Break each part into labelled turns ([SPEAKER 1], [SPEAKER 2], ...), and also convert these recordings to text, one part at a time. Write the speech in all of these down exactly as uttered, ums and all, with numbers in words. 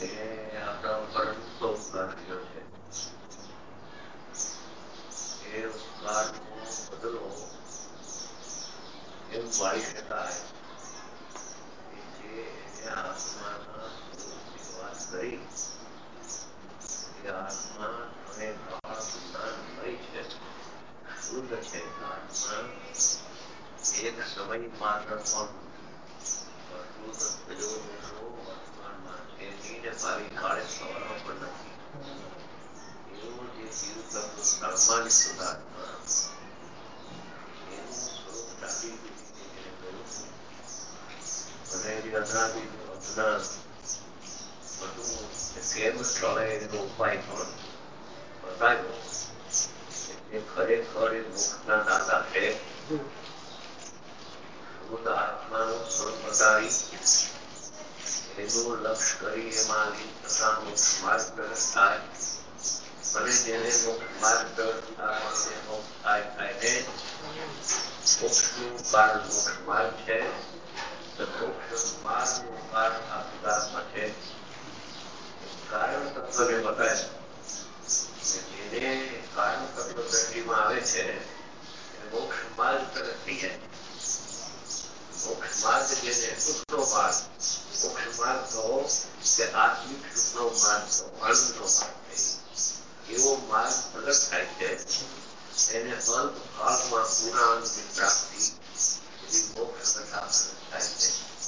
[SPEAKER 1] આપણા ઉપર અનંતો ઉપકાર કર્યો છે. એ ઉપકારનો બદલો એમ વાળી શકાય કે જે એને આત્માના સ્વરૂપની વાત કરી એ આત્મા ત્રણે કાળ જ્ઞાનમય છે, શુદ્ધ છે. આત્મા એક સમય માત્ર પણ અશુદ્ધ થયો એનો વર્તમાનમાં છે નહીં ને ભાવિ કાળે થવાનો પણ નથી. એવો જે જીવ કરતો સામાન્ય શુદ્ધાત્મા એનું સ્વરૂપ દાટી દીધી જેને કહ્યું અને જે અનાદિનું અજ્ઞાન હતું એ કેમ ટળે એનો ઉપાય પણ બતાવ્યો. એટલે ખરેખર એ મોક્ષના દાતા છે. શુદ્ધ આત્માનું સ્વરૂપ બતાવી એનું લક્ષ કરી એમાં લીન થતા મોક્ષ માર્ગ પ્રગટ થાય અને જેને મોક્ષ માર્ગ પ્રગટ થતા પણ મોક્ષ થાય થાય ને મોક્ષનું કારણ મોક્ષ માર્ગ છે. મોક્ષ માર્ગનું કારણ આ શુદ્ધાત્મા છે. કારણ તત્વને બતાવ્યા જેને કારણ તત્વ દ્રષ્ટિમાં આવે છે એને મોક્ષ માર્ગ પ્રગટ થઈ જાય. મોક્ષ માર્ગ જેને સુખનો માર્ગ, મોક્ષ માર્ગ કહો કે આત્મિક સુખનો માર્ગ કહો, આનંદનો માર્ગ એવો માર્ગ પ્રગટ થાય છે. એને અંત ભાગમાં પૂર્ણ આનંદની પ્રાપ્તિ એવી મોક્ષ કથા પ્રગટ થાય છે.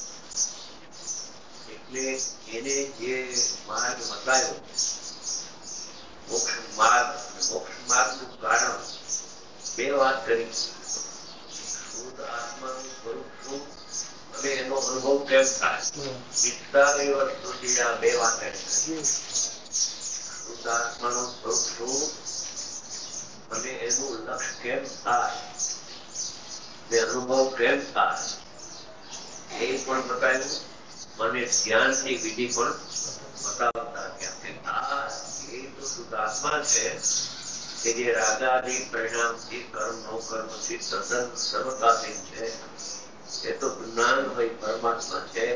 [SPEAKER 1] એટલે એને જે માર્ગ બતાવ્યો મોક્ષ માર્ગ, મોક્ષ માર્ગનું કારણ બે વાત કરી. શુદ્ધ આત્માનું સ્વરૂપ શું અને એનો અનુભવ કેમ થાય. વિસ્તારી વસ્તુથી આ બે વાત કરી. શુદ્ધ આત્માનું સ્વરૂપ શું અને એનું લક્ષ કેમ થાય ને અનુભવ કેમ થાય એ પણ બતાવ્યું અને ધ્યાનની વિધિ પણ બતાવતા ગયા કે આ એ તો શુદ્ધ આત્મા છે કે જે રાગાદી પરિણામથી કર્મ નો કર્મથી સદન સર્વતાસીન છે. એ તો જ્ઞાનમય પરમાત્મા છે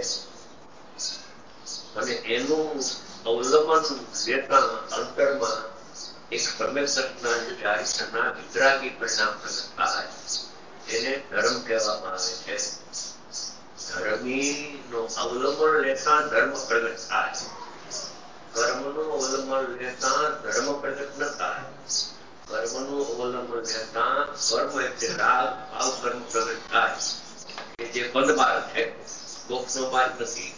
[SPEAKER 1] અને એનું અવલંબન લેતા અંતરમાં એક સમ્યક જ્ઞાન ચારિત્રના વિતરાગી પરિણામ પ્રગટ થાય જેને ધર્મ કહેવામાં આવે છે. ધર્મીનો અવલંબન લેતા ધર્મ પ્રગટ થાય. કર્મનું અવલંબન લેતા ધર્મ પ્રગટ ન થાય. કર્મનું અવલંબન લેતા કર્મ એટલે રાગ ભાવ કર્મ પ્રગટ થાય કે જે બંધ માર્ગ છે, મોક્ષનો માર્ગ નથી.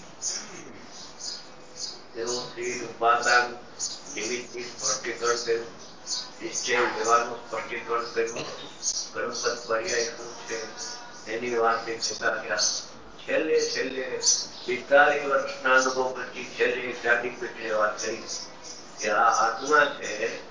[SPEAKER 1] તેઓ શ્રી ઉપાદાન નિમિત્તથી સ્પષ્ટીકરણ કર્યું, નિશ્ચય વ્યવહારનું સ્પષ્ટીકરણ કર્યું, કર્મપદ પર્યાય શું છે એની વાત કરતા ગયા. છેલ્લે છેલ્લે પિસ્તાલીસ વર્ષના અનુભવ પછી છેલ્લે ચાલી પેઢીએ વાત કરી કે આ આત્મા છે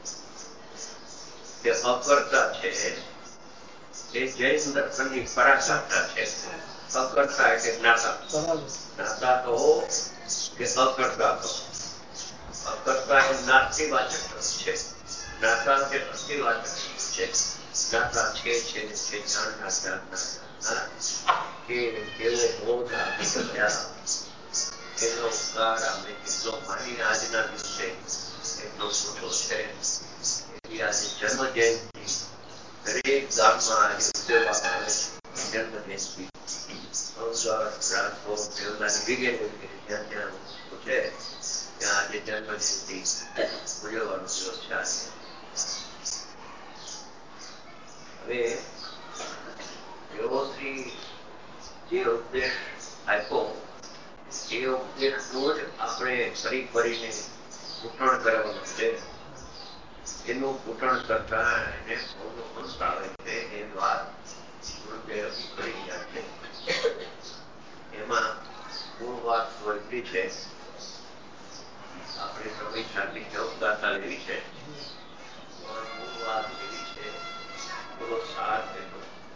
[SPEAKER 1] તે અકર્તા છે. એ જૈન દર્શનની પરાકાષ્ઠા છે. અકર્તા એટલે જ્ઞાતા, જ્ઞાતા કહો કે અકર્તા કહો. અકર્તા એ નાસ્તિવાચક છે, જ્ઞાતા કે અસ્તિવાચક છે. જ્ઞાતા છે છે છે જાણનાર જાણનાર જાણનાર કે એવો બોધ આપી શક્યા એનો ઉપકાર આપણે જેટલો માનીને આજના દિવસે એટલો મોટો છે. એવી આજે જન્મ જયંતિ દરેક ગામમાં આજે ઉજવવામાં આવે છે. જન્મ જયંતિ અમદાવાદ, રાજકોટ, દેવદાની વગેરે વગેરે જ્યાં જ્યાં છે ત્યાં આજે જન્મ જયંતિ ઉજવવાનો દિવસ છે. આજે હવે એવો શ્રી જે ઉપદેશ આપ્યો એ ઉપદેશનું જ આપણે ફરી ફરીને પૂટણ કરવાનું છે. એનું પૂટણ કરતા એને સૌનો અંત આવે છે એ વાત ગુરુદેવ કરી ગયા છે. એમાં મૂળ વાત તો એટલી છે આપણે સમય શાંતિ ગાથા લેવી છે પણ મૂળ વાત એવી છે પૂરો સાર એનો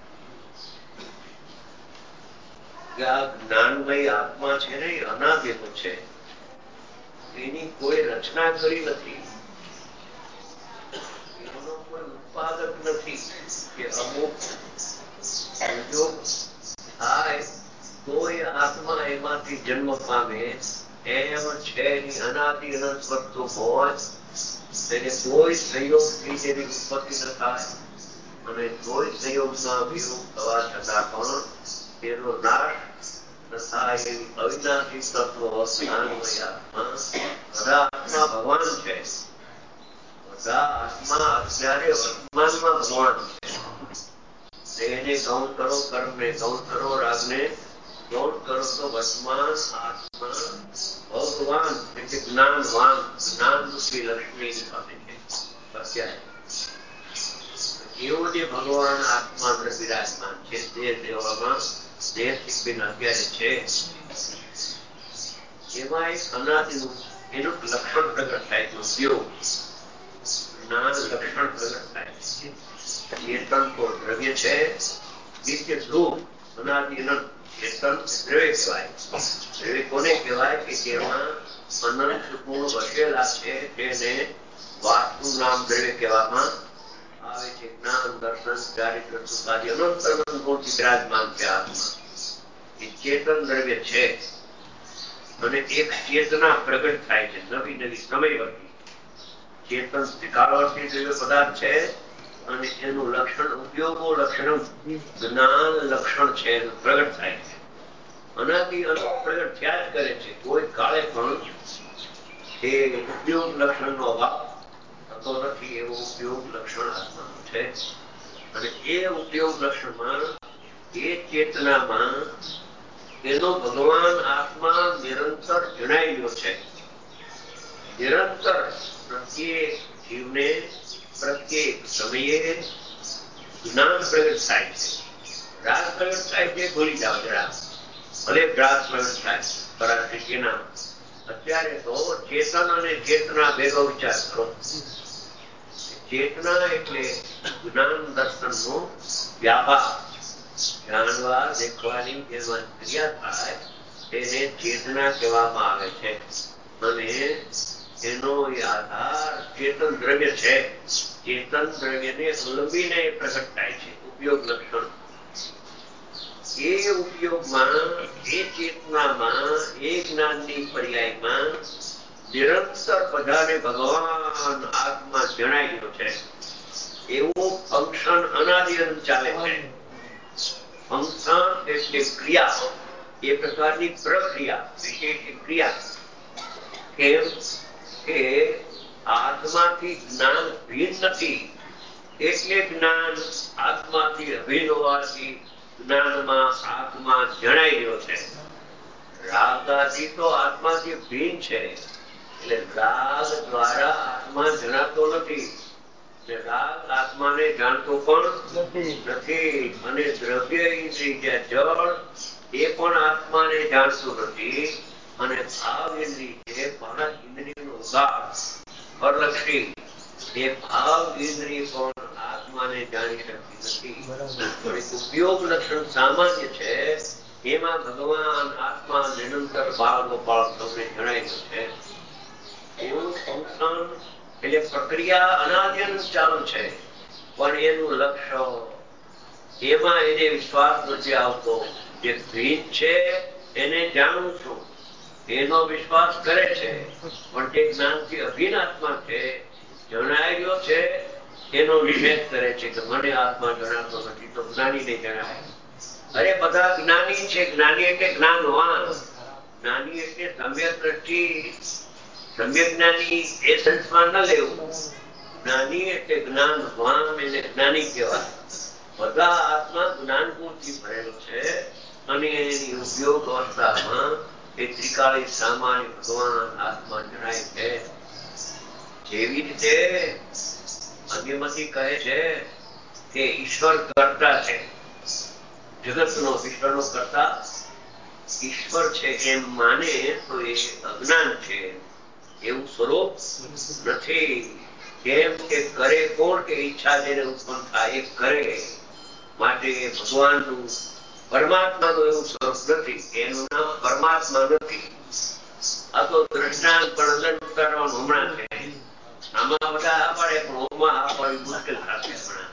[SPEAKER 1] કે આ જ્ઞાનમય આત્મા છે ને એ અનાદિનો છે. એની કોઈ રચના કરી નથી. એનો કોઈ ઉત્પાદક નથી કે અમુક સંજોગ થાય તો એ આત્મા એમાંથી જન્મ પામે એમ છે અનાદિ અનંત વસ્તુ હોય તેને કોઈ સંયોગથી તેની ઉત્પત્તિ ન થાય અને કોઈ સંયોગમાં વિયોગ થવા છતાં પણ તેનો નાશ ન થાય એવી અવિનાશી તત્વ જ્ઞાનમય આત્મા બધા આત્મા ભગવાન છે. બધા આત્મા અત્યારે વર્તમાનમાં ભગવાન છે. એને ગૌણ કરો, કર્મને ગૌણ કરો, રાગને ગૌણ કરો તો વર્તમાન આત્મા ભગવાન એટલે જ્ઞાનવાન, જ્ઞાન રૂપી લક્ષ્મી પાસે છે. અત્યારે એવો જે ભગવાન આત્મા અંદર વિરાજમાન છે તે દેવામાં દેહ શીખવીને અત્યારે છે. એમાં એક અનાદિનું એનું લક્ષણ પ્રગટ થાય છે. ઉપયોગ જ્ઞાન લક્ષણ પ્રગટ થાય છે. ચેતન તો દ્રવ્ય છે, નિત્ય ધ્રુવ અનાદિ અનંત ચેતન દ્રવ્ય કહેવાય. દ્રવ્ય કોને કહેવાય કે જેમાં અનંત ગુણ વસેલા છે તેને વાસ્તુ નામ દ્રવ્ય કહેવામાં આવે છે. જ્ઞાન, દર્શન, ચારિત્ર, સુખાદિ અનંત અનંત ગુણથી વિરાજમાન છે આત્મા. એ ચેતન દ્રવ્ય છે અને એક ચેતના પ્રગટ થાય છે નવી નવી સમયવર્તી. ચેતન ત્રિકાળવર્તી દ્રવ્ય પદાર્થ છે અને એનું લક્ષણ ઉપયોગો લક્ષણ જ્ઞાન લક્ષણ છે એનું પ્રગટ થાય છે. અનાદિ અનંત પ્રગટ થયા જ કરે છે. કોઈ કાળે પણ એ ઉપયોગ લક્ષણનો અભાવ થતો નથી. એવો ઉપયોગ લક્ષણ આત્માનું છે અને એ ઉપયોગ લક્ષણમાં એ ચેતનામાં એનો ભગવાન આત્મા નિરંતર જણાયેલો છે. નિરંતર પ્રત્યેક જીવને પ્રત્યેક સમયે જ્ઞાન પ્રગટ થાય છે. રાગ પ્રગટ થાય છે, ભૂલી જાઓ જરા. ભલે રાગ પ્રગટ થાય પરાશક્તિના. અત્યારે તો ચેતન અને ચેતના ભેગો વિચાર કરો. ચેતના એટલે જ્ઞાન દર્શનનો વ્યાપાર. જાણવા દેખવાની જેમાં ક્રિયા થાય તેને ચેતના કહેવામાં આવે છે અને એનો આધાર ચેતન દ્રવ્ય છે. ચેતન દ્રવ્યને અવલંબીને પ્રગટ થાય છે ઉપયોગ લક્ષણ. એ ઉપયોગમાં એ ચેતનામાં એ જ્ઞાનની પર્યાયમાં નિરંતર બધાને ભગવાન આત્મા જણાયેલો છે. એવું ફંક્શન અનાદિઅનંત ચાલે છે. ફંક્શન એટલે ક્રિયા, એ પ્રકારની પ્રક્રિયા, વિશેષ ક્રિયા. કેમ કે આત્માથી જ્ઞાન ભિન્ન નથી એટલે જ્ઞાન આત્માથી અભિન્ન હોવાથી જ્ઞાનમાં આત્મા જણાઈ રહ્યો છે. રાગાથી તો આત્માથી ભિન્ન છે એટલે રાગ દ્વારા આત્મા જણાતો નથી. રાગ આત્માને જાણતો પણ નથી અને દ્રવ્ય ઇન્દ્રિય જળ એ પણ આત્માને જાણતું નથી અને ભાવ ઇન્દ્રિય પાંચ ઇન્દ્રિયનો ઉગાડ પરલક્ષી એ ભાવ ઇન્દ્રિય પણ આત્માને જાણી શકતી નથી. ઉપયોગ લક્ષણ સામાન્ય છે. એમાં ભગવાન આત્મા નિરંતર બાળ ગોપાળ સૌને જણાયેલું છે. એવું ફંક્શન એટલે પ્રક્રિયા અનાદિઅનંત ચાલુ છે પણ એનું લક્ષ્ય એમાં એને વિશ્વાસ નથી આવતો. જે ભીત છે એને જાણું છું એનો વિશ્વાસ કરે છે પણ તે જ્ઞાનથી અભિન્ન આત્મા છે, જણાયેલો છે, એનો નિષેધ કરે છે કે મને આત્મા જણાતો નથી તો જ્ઞાનીને જણાય. અરે બધા જ્ઞાની છે. જ્ઞાની એટલે જ્ઞાનવાન. જ્ઞાની એટલે સમ્યક દ્રષ્ટિ, સમ્યક જ્ઞાની એ સંસ્કાર ન લેવું. જ્ઞાની એટલે જ્ઞાનવાન એને જ્ઞાની કહેવાય. બધા આત્મા જ્ઞાન ગુણથી ભરેલો છે અને એની ઉપયોગ અવસ્થામાં એ ત્રિકાળી સામાન્ય ભગવાન આત્મા જણાય છે. જેવી રીતે અન્યમતી કહે છે કે ઈશ્વર કર્તા છે. જગતનો ઈશ્વરનો કર્તા ઈશ્વર છે એમ માને તો એ અજ્ઞાન છે. એવું સ્વરૂપ નથી. કેમ કે કરે કોણ કે ઈચ્છા જેને ઉત્પન્ન થાય એ કરે. માટે ભગવાનનું પરમાત્માનું એવું સ્વરૂપ નથી. એનું નામ પરમાત્મા નથી. આ તો દ્રષ્ટાંત પણ અંદર ઉતારવાનું હમણાં છે. આમાં બધા આ પાડે પણ ઓમાં આ પાડવી મુશ્કેલ થશે.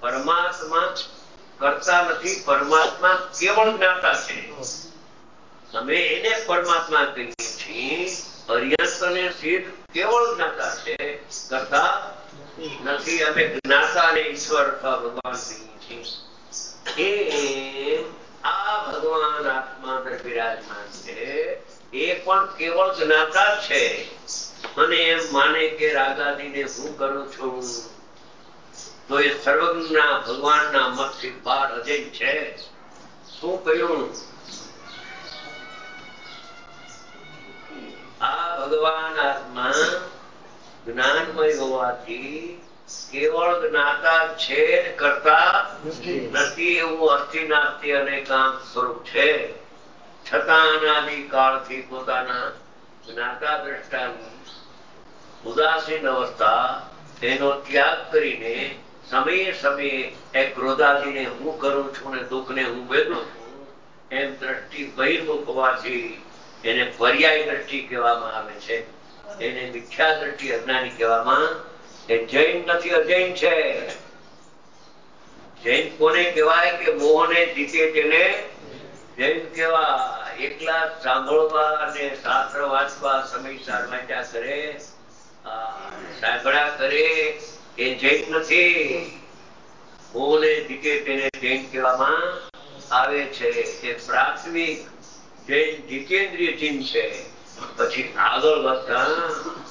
[SPEAKER 1] પરમાત્મા કરતા નથી. પરમાત્મા કેવળ જ્ઞાતા છે. અમે એને પરમાત્મા કહીએ છીએ. અર્યંત અને સિદ્ધ કેવળ જ્ઞાતા છે, કરતા નથી. અમે જ્ઞાતા અને ઈશ્વર અથવા ભગવાન કહીએ છીએ. એ આ ભગવાન આત્મા અંદર બિરાજમાન છે, એ પણ કેવળ જ્ઞાતા છે. અને એમ માને કે રાગાદીને હું કરું છું, તો એ સર્વજ્ઞના ભગવાનના મતથી બહાર અજય છે. શું કહ્યું? આ ભગવાન આત્મા જ્ઞાનમય હોવાથી કેવળ જ્ઞાતા છે, કરતા નથી. એવું અસ્થિનાસ્તિ અનેકાંત સ્વરૂપ છે. છતાં અનાદિ કાળથી પોતાના જ્ઞાતા દ્રષ્ટાની ઉદાસીન અવસ્થા એનો ત્યાગ કરીને સમયે સમયે એ ક્રોધાદિને હું કરું છું ને દુઃખને હું વેદું છું એમ દ્રષ્ટિ બહિર્મુખ હોવાથી એને પર્યાય દ્રષ્ટિ કહેવામાં આવે છે. એને મિથ્યા દ્રષ્ટિ અજ્ઞાની કહેવામાં. એ જૈન નથી, અજૈન છે. જૈન કોને કહેવાય? કે મોહને જીતે તેને જૈન કહેવાય. એકલા સાંભળવા અને શાસ્ત્ર વાંચવા સમય સારવાચ્યા કરે, સાંભળ્યા કરે, એ જૈન નથી. મોહને જીતે તેને જૈન કહેવામાં આવે છે. એ પ્રાથમિક જૈન જીતેન્દ્રિય ચિહ્ન છે. પછી આગળ વધતા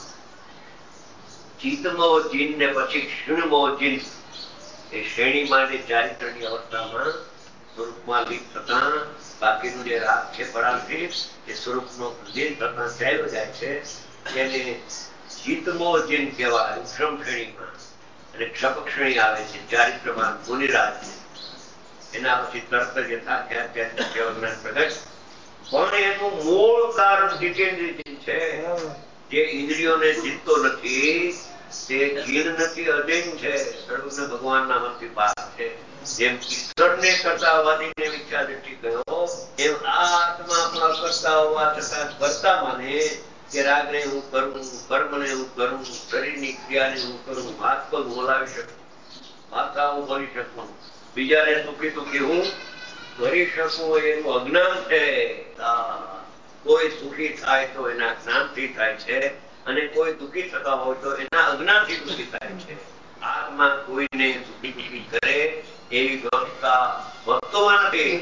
[SPEAKER 1] ચિત્તમો ચિહ્ન ને પછી ક્ષીણમો ચિહ્ન, એ શ્રેણી માટે ચારિત્રની અવસ્થામાં સ્વરૂપમાં લીન થતા બાકીનું જે રાગ છે પરાંતિ એ સ્વરૂપનો લીન થતા ચાલ્યો જાય છે. એને ચિત્તમો ચિહ્ન કહેવાય ઉક્ષમ શ્રેણીમાં. અને ક્ષપક શ્રેણી આવે છે ચારિત્રમાં મુનિરાજ. એના પછી તરત જ યથાખ્યાત પ્રગટ. પણ એનું મૂળ કારણ જીતેન્દ્રિય છે, જે ઇન્દ્રિયોને જીતતો નથી, તે જીન નથી, અજૈન છે. સર્વજ્ઞ ભગવાનના મતથી બહાર છે. જેમ ઈશ્વરને કરતા હોવાથી મિથ્યા દ્રષ્ટિ કહ્યો, એમ આ આત્મા પણ અકર્તા હોવા છતાં કરતા માને કે રાગને હું કરું, કર્મને હું કરું, શરીરની ક્રિયાને હું કરું, હાથ પગ બોલાવી શકું, માથા હું ભરી શકું, બીજાને સુખી સુખી હું કરી શકું, એનું અજ્ઞાન છે. કોઈ સુખી થાય તો એના જ્ઞાનથી થાય છે, અને કોઈ દુઃખી થતા હોય તો એના અજ્ઞાનથી દુઃખી થાય છે. આત્મા કોઈને સુખી દુઃખી કરે એવી વ્યવસ્થા ભક્તોમાં નથી.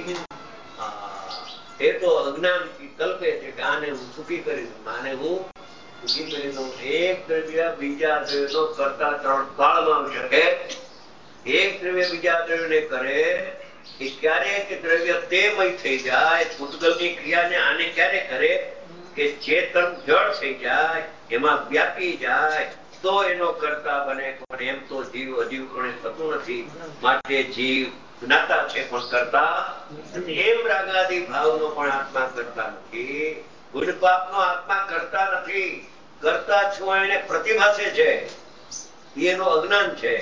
[SPEAKER 1] એ તો અજ્ઞાનથી કલ્પે છે કે આને હું સુખી કરી દઉં, આને હું સુખી કરી દઉં. એક દ્રવ્ય બીજા દ્રવ્યનો કરતા ત્રણ કાળમાં આવી શકે. એક દ્રવ્ય બીજા દ્રવ્યને કરે એ ક્યારે કે દ્રવ્ય તેમય થઈ જાય. પૂતગલની ક્રિયાને આને ક્યારે કરે કે ચેતન જળ થઈ જાય, એમાં વ્યાપી જાય તો એનો કરતા બને. પણ એમ તો જીવ અજીવપણે થતું નથી. માટે જીવ જ્ઞાતા છે પણ કરતા એમ રાગાદી ભાવનો પણ આત્મા કરતા નથી. ગુણ પાપનો આત્મા કરતા નથી. કરતા છું એને પ્રતિભાસે છે, એનો અજ્ઞાન છે.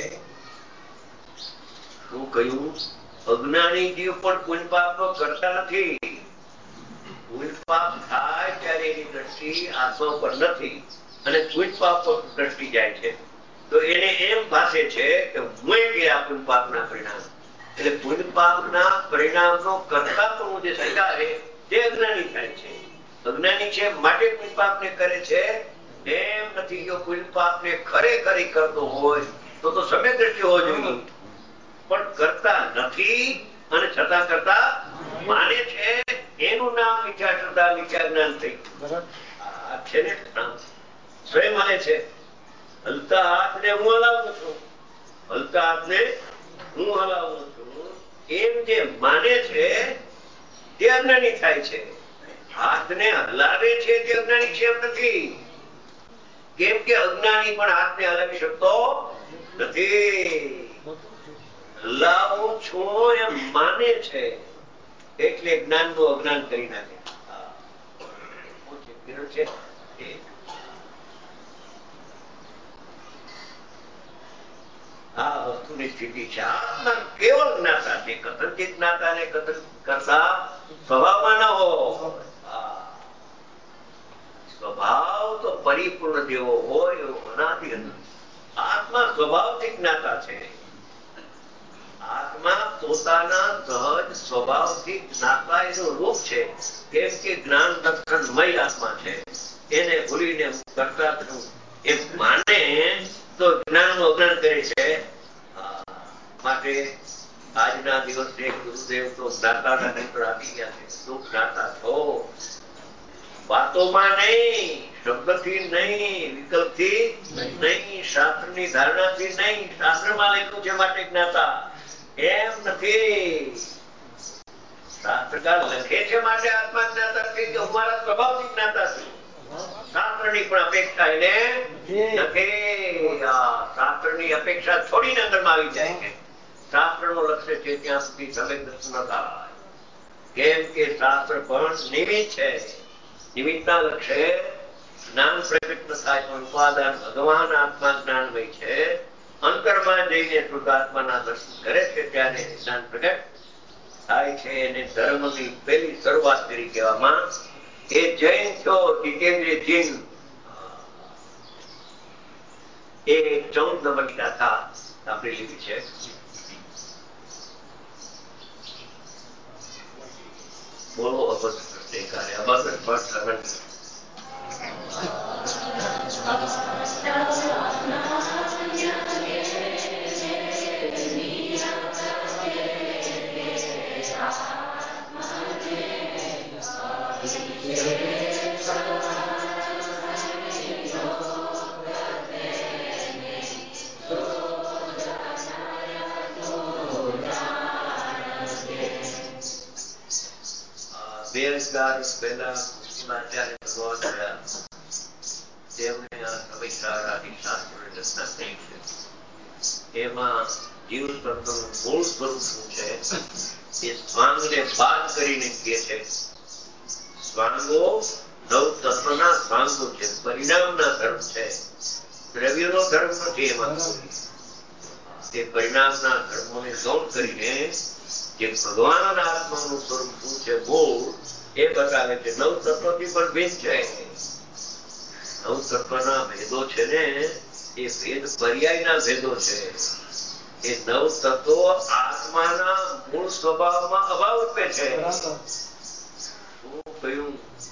[SPEAKER 1] શું કહ્યું? અજ્ઞાની જીવ પણ પુણ્ય પાપનો કરતા નથી. પુણ્ય પાપ થાય ત્યારે એની દ્રષ્ટિ આત્મા પર નથી અને પુણ્ય પાપ પર દ્રષ્ટિ જાય છે. તો એને એમ ભાસે છે કે હું ગયા પુણ્ય પાપના પરિણામ. એટલે પુણ્ય પાપના પરિણામનો કરતા પણ જે સ્વીકારે તે અજ્ઞાની થાય છે. અજ્ઞાની છે માટે પુણ્ય પાપને કરે છે એમ નથી. જો પુણ્ય પાપને ખરેખર કરતો હોય તો તો સમ્યક દ્રષ્ટિ હોવી જોઈએ, પણ કરતા નથી અને છતાં કરતા માને છે. એનું નામ મિથ્યા શ્રદ્ધા, મિથ્યા જ્ઞાન થઈ છે ને. સ્વયં માને છે હલતા હાથને હું હલાવું છું, હલતા હાથને હું હલાવું છું, એમ જે માને છે તે અજ્ઞાની થાય છે. હાથને હલાવે છે તે અજ્ઞાની છે એમ નથી. કેમ કે અજ્ઞાની પણ હાથને હલાવી શકતો નથી. હલાવું છું એમ માને છે એટલે જ્ઞાન નું અજ્ઞાન કરી નાખે છે. આ વસ્તુની સ્થિતિ છે. આત્મા કેવળ જ્ઞાતા છે, કથનચિત જ્ઞાતા ને કથન કરતા સ્વભાવમાં ન હો. સ્વભાવ તો પરિપૂર્ણ જેવો હોય એવો અનાદિ. આત્મા સ્વભાવથી જ્ઞાતા છે. આત્મા પોતાના સહજ સ્વભાવથી જ્ઞાતા એનું રૂપ છે. કેમ કે જ્ઞાન દર્શનમય આત્મા છે. એને ભૂલીને કરતા એમ માને તો જ્ઞાનનું અજ્ઞાન કરે છે. માટે આજના દિવસે ગુરુદેવ તો જ્ઞાતાના નેત્ર આપી ગયા છે. તું જ્ઞાતા છો, વાતોમાં નહીં, શબ્દથી નહીં, વિકલ્પથી નહીં, શાસ્ત્રની ધારણાથી નહીં. શાસ્ત્રમાં લખ્યું છે માટે જ્ઞાતા, એમ નથી. શાસ્ત્રકાર લખે છે માટે આત્મા જ્ઞાતા છે કે અમારા સ્વભાવથી જ્ઞાતા છે. શાસ્ત્રની પણ અપેક્ષા એને નથી. શાસ્ત્રની અપેક્ષા છોડીને અંદરમાં આવી જાય છે. શાસ્ત્રનો લક્ષ્ય છે ત્યાં સુધી સંવેદન ન થાય. કેમ કે શાસ્ત્ર પણ નિમિત્ત છે. નિમિત્તના લક્ષ્ય જ્ઞાન પ્રગટ ન થાય પણ ઉપાદાન ભગવાન આત્મા જ્ઞાનમય છે. અંતરમાં જઈને શુદ્ધાત્માના દર્શન કરે છે ત્યારે જ્ઞાન પ્રગટ થાય છે. એને ધર્મની પહેલી શરૂઆત કરી કહેવામાં. એ જૈન છો જીતેન્દ્ર જીન એ ચૌદ નંબરની ગાથા આપણે લીધી છે. બોલો અબધ પ્રત્યેકારે અબધ સ્પષ્ટ અનંત બે હજાર પહેલા કુસુમાચાર્ય ભગવાન થયા. તેમને આ સમયસારાની શાસ્ત્રોની રચના થઈ છે. એમાં જીવ તત્વનું મૂળ સ્વરૂપ શું છે એ સ્વાંગને બાદ કરીને કહે છે. સ્વાંગો નવ તત્વના સ્વાંગો છે, પરિણામના ધર્મ છે, દ્રવ્યનો ધર્મ નથી. એમાં તે પરિણામના ધર્મોને ગૌણ કરીને જે ભગવાનના આત્માનું સ્વરૂપ શું છે મૂળ એ બતાવે છે. નવ તત્વથી પણ ભેદ છે. નવ તત્વના ભેદો છે ને એ ભેદ પર્યાયના ભેદો છે. એ નવ તત્વો આત્માના મૂળ સ્વભાવમાં અભાવ રૂપે છે. શું કહ્યું?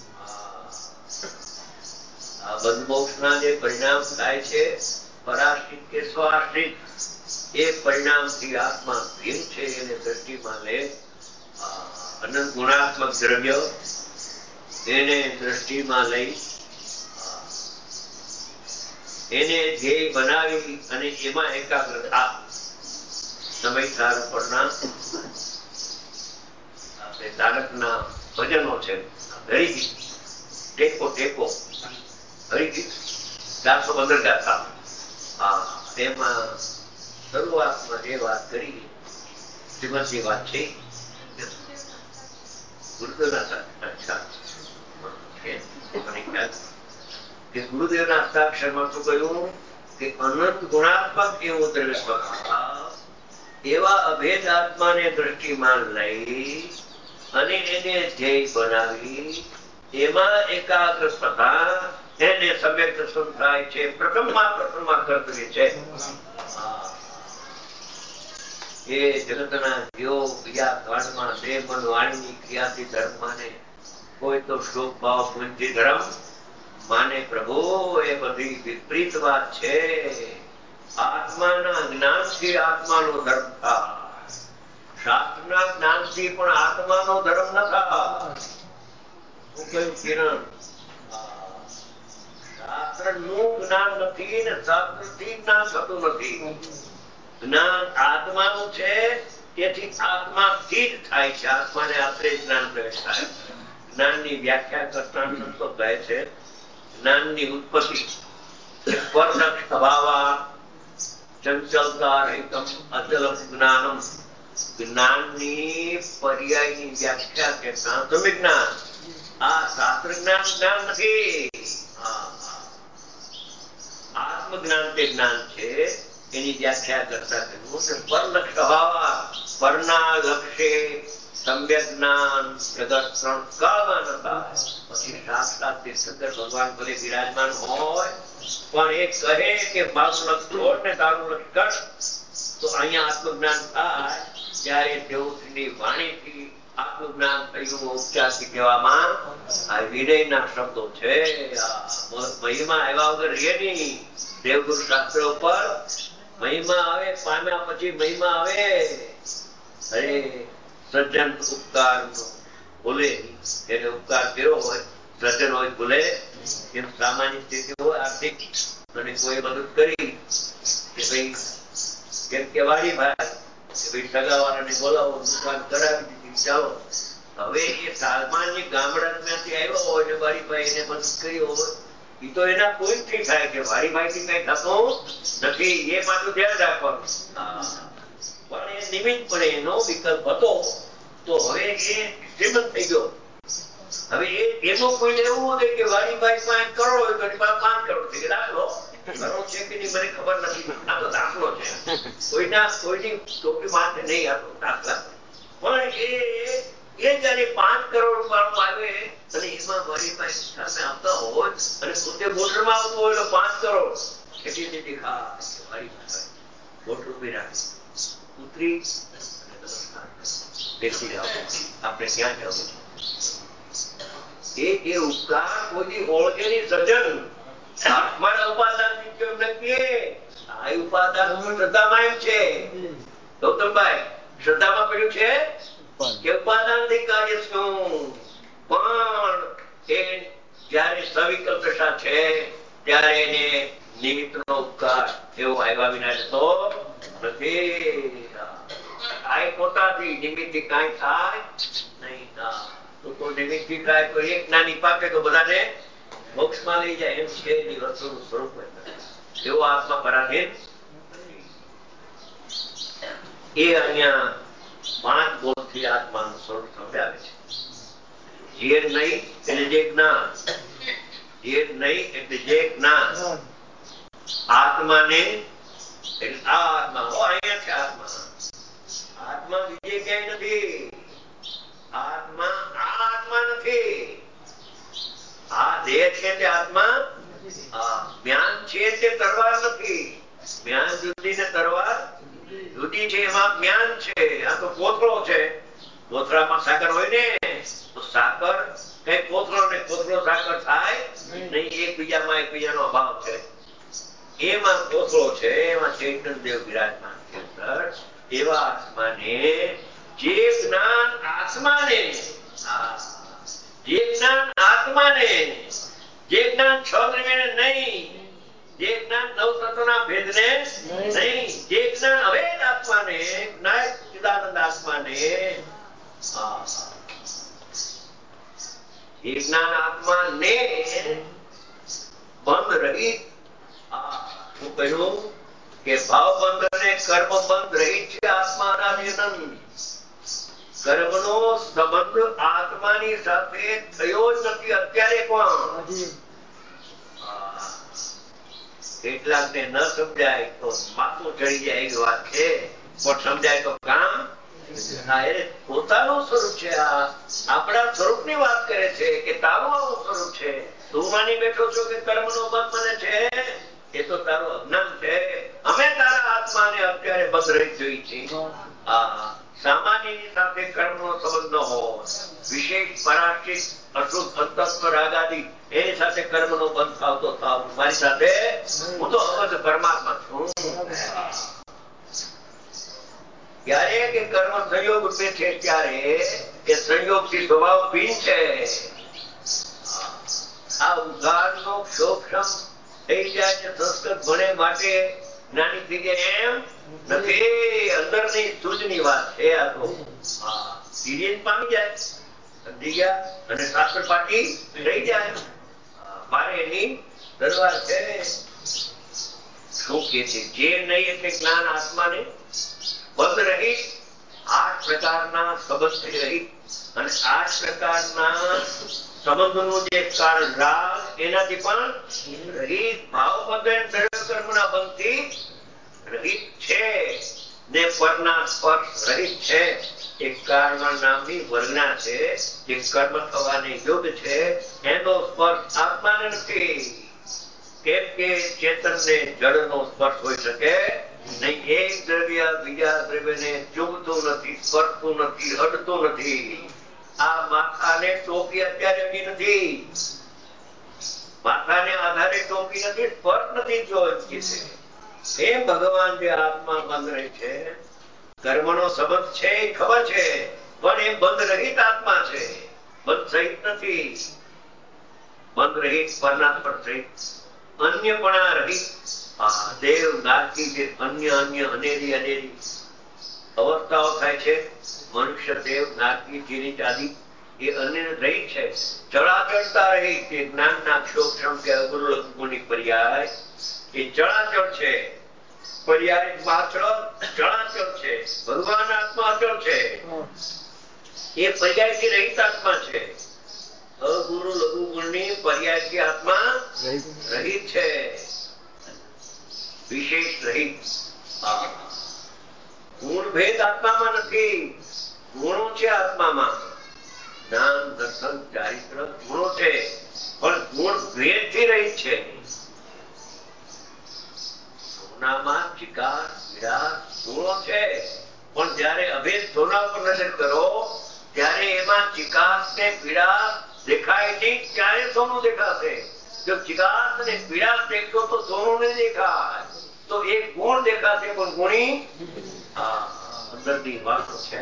[SPEAKER 1] આ બંધમોક્ષના જે પરિણામ થાય છે પરાશ્રિત કે સ્વાશ્રિત, એ પરિણામથી આત્મા ભીમ છે. એને દ્રષ્ટિમાં લે અનંત ગુણાત્મક દ્રવ્ય એને દ્રષ્ટિમાં લઈ એને ધ્યેય બનાવી અને એમાં એકાગ્રતા સમયસાર પરના આપણે તારકના ભજનો છે. હરિગીત ટેકો ટેકો હરિગીત ચારસો પંદર ગાથા. હા, તેમાં શરૂઆતમાં જે વાત કરી શ્રીમદની વાત છે ગુરુદેવના હસ્તાક્ષરમાં શું કહ્યું કે અનંત ગુણાત્મક એવું દ્રવ્ય સ્વભાવ એવા અભેદ આત્માને દ્રષ્ટિમાં લઈ અને એને ધ્યેય બનાવી એમાં એકાગ્ર સભા એને સમ્યક દર્શન થાય છે. પ્રથમમાં પ્રથમમાં કર્તવ્ય છે. એ જગતના જીવો બીજા કાળમાં દેહ મન વાણીની ક્રિયાથી ધર્મ માને. કોઈ તો શોક ભાવ પુંજી ધર્મ માને. પ્રભુ એ બધી વિપરીત વાત છે. આત્માના જ્ઞાનથી આત્માનો ધર્મ થાય. શાસ્ત્રના જ્ઞાનથી પણ આત્માનો ધર્મ ન થાય. શું કહ્યું કિરણ? શાસ્ત્રનું જ્ઞાન નથી ને શાસ્ત્રથી જ્ઞાન થતું નથી. જ્ઞાન આત્માનું છે તેથી આત્માથી જ થાય છે. આત્માને આત્રે જ્ઞાન પ્રવેશ થાય. જ્ઞાનની વ્યાખ્યા કરતા સંતો કહે છે જ્ઞાનની ઉત્પત્તિ સ્પર્શક સ્વભાવા ચંચલતા રહિતમ અચલમ જ્ઞાનમ. જ્ઞાનની પર્યાયની વ્યાખ્યા કે પ્રાથમિક જ્ઞાન. આ શાસ્ત્ર જ્ઞાન જ્ઞાન નથી. આત્મજ્ઞાન તે જ્ઞાન છે. એની વ્યાખ્યા કરતા કહ્યું કે પરલક્ષ સ્વભાવ પરના લક્ષ્ય સમ્યક જ્ઞાન જગત ત્રણ કાળમાં ન થાય. પછી સાક્ષાત તીર્થંકર ભગવાન ભલે બિરાજમાન હોય પણ એ કહે કે મારું લક્ષ છોડ ને તારું લક્ષ કર તો અહીંયા આત્મજ્ઞાન થાય. ત્યારે દેવશ્રીની વાણીથી આત્મ જ્ઞાન થયું. ઉપચારથી કહેવામાં આ વિનયના શબ્દો છે. મહિમા આવ્યા વગર રહે નહીં. દેવગુરુ શાસ્ત્ર ઉપર મહિમા આવે, પામ્યા પછી મહિમા આવે. અરે સજ્જન ઉપકાર ભૂલે, એને ઉપકાર કર્યો હોય સજ્જન હોય ભૂલે. એમ સામાન્ય સ્થિતિ હોય આર્થિક અને કોઈ મદદ કરી કે ભાઈ કેમ કે વાડી ભાઈ સગાવાળાને બોલાવો, દુકાન કરાવી દીધી, ચાલો. હવે એ સામાન્ય ગામડામાંથી આવ્યો હોય ને વાડીભાઈ એને મદદ કરી હોય, એ તો એના કોઈ થી થાય કે વાડીભાઈ થી કઈ થતું નથી. એ પાછું ધ્યાન રાખવાનું. પણ એ નિમિત્ત પડે એનો વિકલ્પ હતો તો હવે એ શ્રીમંત થઈ ગયો. હવે એનો કોઈ એવું હોય કે વાડીભાઈ પાંચ કરોડ હોય તો પાંચ કરોડ થઈ દાખલો કરોડ છે કે નહીં મને ખબર નથી. આ તો દાખલો છે. કોઈના કોઈની ટોપી માથે નહીં આપો દાખલા. પણ એ એ જયારે પાંચ કરોડ વાળો આવે અને એમાં વાડીભાઈ સામે આવતા હોય અને પોતે મોટરમાં આવતું હોય તો પાંચ કરોડ એટલી દીધી ખા વાડીભાઈ મોટર ઉભી રાખી ઉતરી અને નમસ્કાર બેસી જાઓ, આપણે ક્યાં જવું છે. એ એ ઉપકાર કોઈ ઓળખે ની સર્જન આત્માના ઉપાદાન આ ઉપાદાન શ્રદ્ધામાં એમ છે. ગૌતમભાઈ શ્રદ્ધામાં પડ્યું છે કે ઉપાદાન થી કાર્ય શું? પણ એ જયારે સવિકલ્પ દશા છે ત્યારે એને નિમિત્ત નો ઉપકાર એવો આવ્યા વિના જતો નથી. આ પોતાથી નિમિત્ત થી કાંઈ થાય નહીં. તો નિમિત્ત થી થાય તો એક નાની પાકે તો બધાને મોક્ષમાં લઈ જાય એમ છે. વસ્તુનું સ્વરૂપ એવો આત્મા પરાધીન એ અહીંયા પાંચ બોધથી આત્માનું સ્વરૂપ સમજાવે છે. જે નહીં એટલે જે જ્ઞાન, જે નહીં એટલે જે જ્ઞાન. આત્માને એટલે આ આત્મા અહીંયા છે. આત્મા આત્મા બીજે ક્યાંય નથી. આત્મા આ આત્મા નથી. આ દેહ છે તે આત્મા, જ્ઞાન છે તે તરવાર નથી. જ્ઞાન જુદી ને તરવાર જુદી છે. એમાં જ્ઞાન છે, આ તો કોથળો છે. કોથળામાં સાકર હોય ને તો સાકર કઈ કોથળો ને કોથળો સાકર થાય નહીં. એકબીજામાં એકબીજાનો અભાવ છે. એમાં કોથળો છે, એમાં ચૈતન્ય દેવ વિરાજમાન છે. એવા આત્માને જે જ્ઞાન આત્માને જે જ્ઞાન આત્માને જે જ્ઞાન છ દ્રવ્યને નહીં, જે જ્ઞાન નવ તત્વના ભેદને નહીં, જે જ્ઞાન અભેદ આત્માને જ્ઞાન ચિદાનંદ આત્માને જે જ્ઞાન આત્માને બંધ રહિત શું કહ્યું કે ભાવ બંધ અને કર્મ બંધ રહિત છે આત્માના નિયમન. કર્મનો સંબંધ આત્માની સાથે થયો જ નથી અત્યારે પણ. કેટલાકને ન સમજાય તો માથું ચડી જાય એવી વાત છે, પણ સમજાય તો કામ. પોતાનું સ્વરૂપ છે. આ આપણા સ્વરૂપની વાત કરે છે કે તારું આવું સ્વરૂપ છે. તું માની બેઠો છો કે કર્મનો બંધ મને છે, એ તો તારું અજ્ઞાન છે. અમે તારા આત્માને અત્યારે બંધ રહી જોઈ છે. આ સામાન્યની સાથે કર્મનો સંબંધ ન હોય, વિશેષ પરાશ્રિત અશુદ્ધ અંતસ્થ રાગાદી એની સાથે કર્મનો બંધ થાવતો થાવ. મારી સાથે હું તો અવધ પરમાત્મા છું. ત્યારે કે કર્મ સંયોગ રૂપે છે ત્યારે એ સંયોગથી સ્વભાવ ભિન્ન છે. આ ઉદ્ધારનો ક્ષોક્ષમ થઈ જાય છે. સંસ્કૃત ભણે માટે જ્ઞાની થઈ જાય એમ નથી. અંદરની સૂઝની વાત છે. આ તો સિરિયસ પામી જાય, સમજી ગયા અને શાસ્ત્ર પાટી રહી જાય. મારે એની દરવાર છે. શું કે છે? જે નહીં એટલે જ્ઞાન આત્માને બંધ રહી આઠ પ્રકારના સંબંધથી રહી અને આઠ પ્રકારના સંબંધનું જે કારણ રાગ એનાથી પણ રહિત, ભાવ બંધ કર્મના બંધથી રહિત છે ને પરના સ્પર્શ રહિત છે. એક કારણ નામની વર્ગના છે જે કર્મ થવાને યોગ્ય છે. એનો સ્પર્શ આત્માને નથી. કેમ કે ચેતનને જળનો સ્પર્શ હોઈ શકે નહીં એક દ્રવ્ય બીજા દ્રવ્યને ચૂમતું નથી, સ્પર્શતું નથી, અડતું નથી. આ માથાને ટોપી અત્યારે અડી નથી, માથાને આધારે ટોપી નથી, સ્પર્શ નથી થયો એમ કે છે. એ ભગવાન જે આત્મા બંધ રહે છે, કર્મનો સંબંધ છે એ ખબર છે, પણ એ બંધ રહિત આત્મા છે, બંધ સહિત નથી. બંધ રહિત પરનાત્મક સહિત અન્યપણા રહિત દેવ નાથી જે અન્ય અન્ય અનેરી અનેરી અવસ્થાઓ થાય છે, મનુષ્ય દેવ નાથી જીની આદિ એ અન્ય રહિત છે. ચળાચળતા રહિત એ જ્ઞાનના ક્ષોક્ષમ કે અગુરુની પર્યાય એ ચળાચળ છે. પર્યાય માત્ર ચળાચળ છે. ભગવાન આત્મા અચળ છે, એ પર્યાયથી રહિત આત્મા છે. અગુરુ લઘુ ગુણની પર્યાયથી આત્મા રહિત છે, વિશેષ રહિત. ગુણ ભેદ આત્મામાં નથી, ગુણો છે આત્મામાં. જ્ઞાન દર્શન ચારિત્ર ગુણો છે, પણ ગુણ ભેદ થી રહિત છે. સોનામાં ચિકાસ વિરાસ ગુણો છે, પણ જયારે અભેદ સોના પર નજર કરો ત્યારે એમાં ચિકાસ ને પીડાસ દેખાય નહીં, ત્યારે સોનું દેખાશે. જો ચિકાસ ને પીડાસ દેખશો તો સોનું નહીં દેખાય. તો એક ગુણ દેખાશે પણ ગુણી અંદરની વાત છે.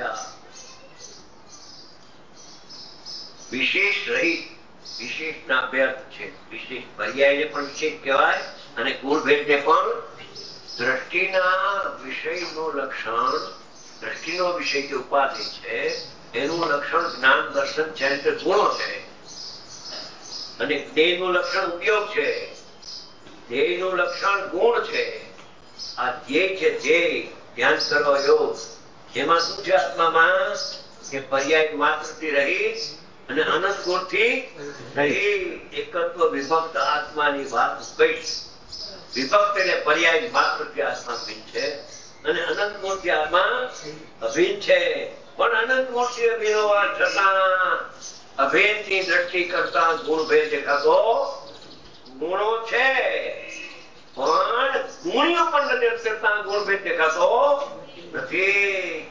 [SPEAKER 1] વિશેષ રહિત વિશેષ ના અભ્યાસ છે. વિશેષ પર્યાયને પણ વિશેષ કહેવાય અને ગુણ ભેદને પણ. દ્રષ્ટિના વિષયનું લક્ષણ, દ્રષ્ટિનો વિષય જે ઉપાધિ છે એનું લક્ષણ જ્ઞાન દર્શન ચારિત્ર ગુણો છે, અને જ્ઞેયનું લક્ષણ ઉપયોગ છે, ધ્યેયનું લક્ષણ ગુણ છે. આ ધ્યેય છે, ધ્યેય ધ્યાન કરવા યોગ. એમાં શું છે આત્મામાં કે પર્યાય માત્રથી રહિત અને અનંત ગુણથી રહિત એકત્વ વિભક્ત આત્માની વાત કહીશ. વિભક્ત એટલે પર્યાય માત્રથી આત્મા ભિન્ન છે અને અનંત ગુણથી આત્મા અભિન્ન છે. પણ અનંત ગુણથી અભિન્ન હોવા છતાં અભેદની દ્રષ્ટિ કરતા ગુણ ભેદ દેખાતો ગુણો છે, પણ ગુણ્યો પણ નજર કરતા ગુણ ભેદ દેખાતો નથી.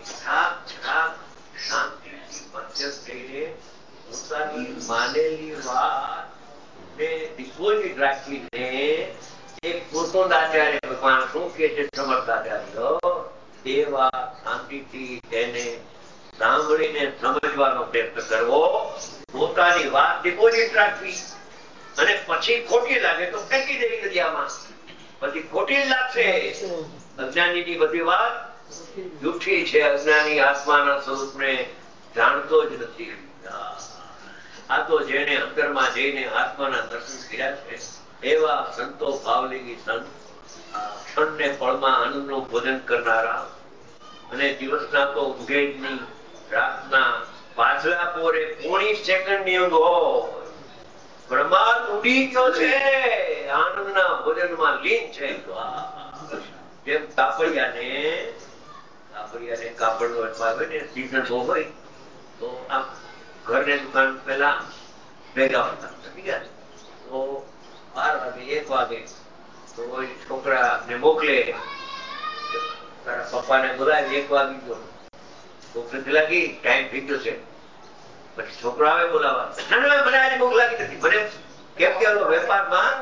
[SPEAKER 1] શાંતિથી મધ્યસ્થ થઈને પોતાની માનેલી વાત ને ડિપોઝિટ રાખીને એક પૂર્વોદાચાર્ય ભગવાન શું કે છે, સમર્થાચાર્ય એવા શાંતિથી તેને સાંભળીને સમજવાનો પ્રયત્ન કરવો, પોતાની વાત ડિપોઝિટ રાખવી, અને પછી ખોટી લાગે તો ફેંકી દેવી દરિયામાં. પછી ખોટી લાગશે. અજ્ઞાનીની બધી વાત જૂઠી છે. અજ્ઞાની આત્માના સ્વરૂપને જાણતો જ નથી. આ તો જેને અંતરમાં જઈને આત્માના દર્શન કર્યા છે એવા સંતો ભાવલિંગી સંત, ક્ષણને પળમાં આનંદનું ભોજન કરનારા, અને દિવસના તો ઊંઘે જ નહીં, રાતના પાછલા પોરે પોણી સેકન્ડની ઊંઘ હોય, બ્રહ્માંડ ઉડી ગયો છે, આનંદના ભોજનમાં લીન છે. જેમ કાપડિયાને કાપડિયાને કાપડનો વેપાર હોય ને, સીઝન બહુ હોય તો આમ ઘરને દુકાન પેલા ભેગા હતા, તો બાર વાગે એક વાગે તો છોકરા ને મોકલે, તારા પપ્પાને બોલાવી એક વાગી ગયો, છોકરી લાગી ટાઈમ થઈ ગયો છે. પછી છોકરો આવે બોલાવા, મને આજે ભૂખ લાગી નથી. મને કેમ કે વેપારમાં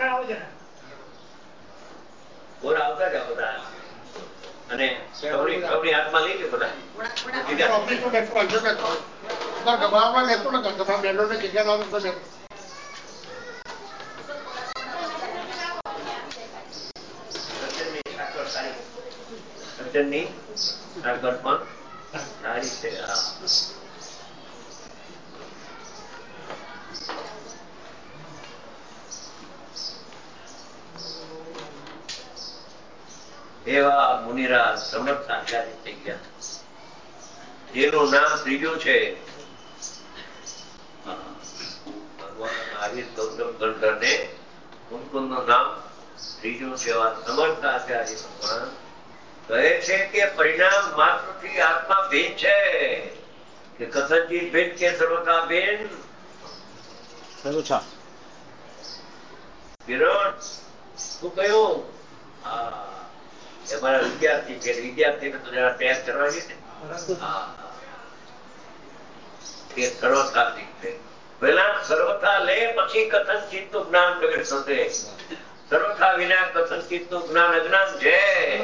[SPEAKER 1] બોરા આવતા જ બધા, અને સૌની હાથમાં લઈ લે બધા. સજ્જનની આગળ પણ સારી છે. એવા મુનિરાજ સમર્થ આચાર્ય થઈ ગયા, જેનું નામ ત્રીજું છે ભગવાન મહાવીર ગૌતમ ગણધરને મુકુંદનું નામ ત્રીજું છે. એવા સમર્થ આચાર્ય ભગવાન કહે છે કે પરિણામ માત્રથી આત્મા ભેદ છે, કે કથનજીત ભેદ કે સર્વથા ભેદ. કિરણ શું કહ્યું? હા, અમારા વિદ્યાર્થી છે, વિદ્યાર્થીને તો જરા તૈયાર કરવા જોઈએ ને. હા, એ સર્વથા શીખશે. પેલા સર્વથા લે પછી કથનચિત નું જ્ઞાન પ્રગટ થશે. સર્વથા વિના કથનચિત નું જ્ઞાન અજ્ઞાન છે.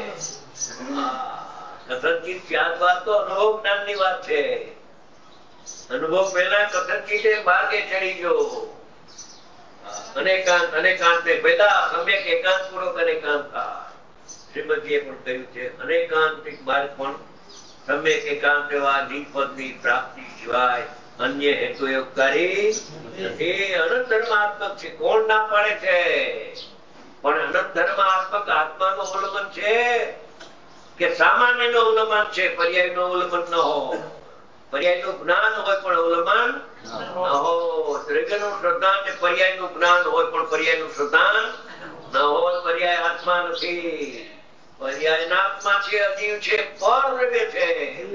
[SPEAKER 1] કથનચિત ત્યાર બાદ તો અનુભવ જ્ઞાન ની વાત છે. અનુભવ પહેલા કથનચિતે માર્ગે ચડી ગયો. અનેકાંત અનેકાંત ને પેલા સમ્યક એકાંત પૂર્વક અનેકાંત શ્રીમતીએ પણ કહ્યું છે. અનેકાંતિક માર્ગ પણ સમ્યક એકાંત એવા નિપદની પ્રાપ્તિ સિવાય અન્ય હેતુ યોગકારી નથી. અનંત ધર્માત્મક છે. કોણ ના પાડે છે? પણ અનંત ધર્માત્મક આત્માનું અવલંબન છે કે સામાન્ય નું અવલંબન છે? પર્યાય નું અવલંબન ન હોય. પર્યાય નું જ્ઞાન હોય પણ અવલંબન ન હોય. ત્રિગુણ નું શ્રદ્ધાન ને પર્યાય નું જ્ઞાન હોય પણ પર્યાય નું શ્રદ્ધાન ન હોય. પર્યાય આત્મા નથી. પર્યાય ના આત્મા છે, અજીવ છે, પર છે.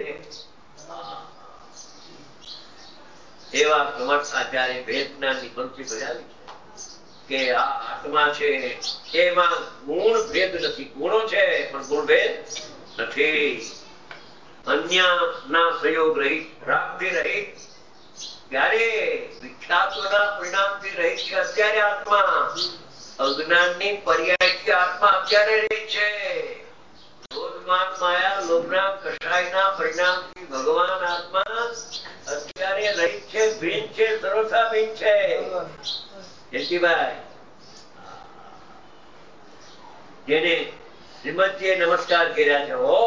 [SPEAKER 1] એવા સમર્થ આચાર્ય ભેદ જ્ઞાન ની પંક્તિ બજાવી કે આ આત્મા છે એમાં ગુણ ભેદ નથી. ગુણો છે પણ ગુણ ભેદ નથી. અન્ય ના સહયોગ રહિત, પ્રાપ્તિ રહિત, ત્યારે વિખ્યાતોના પરિણામથી રહિત છે અત્યારે આત્મા. અજ્ઞાન ની પર્યાય થી આત્મા અત્યારે રહી છે. ક્રોધમાન માયા લોભના કષાયના પરિણામથી ભગવાન આત્મા અત્યારે રહિત છે, ભીન છે, સર્વથા ભીન છે. જયંતિભાઈ, જેને શ્રીમદજીએ નમસ્કાર કર્યા છે, હો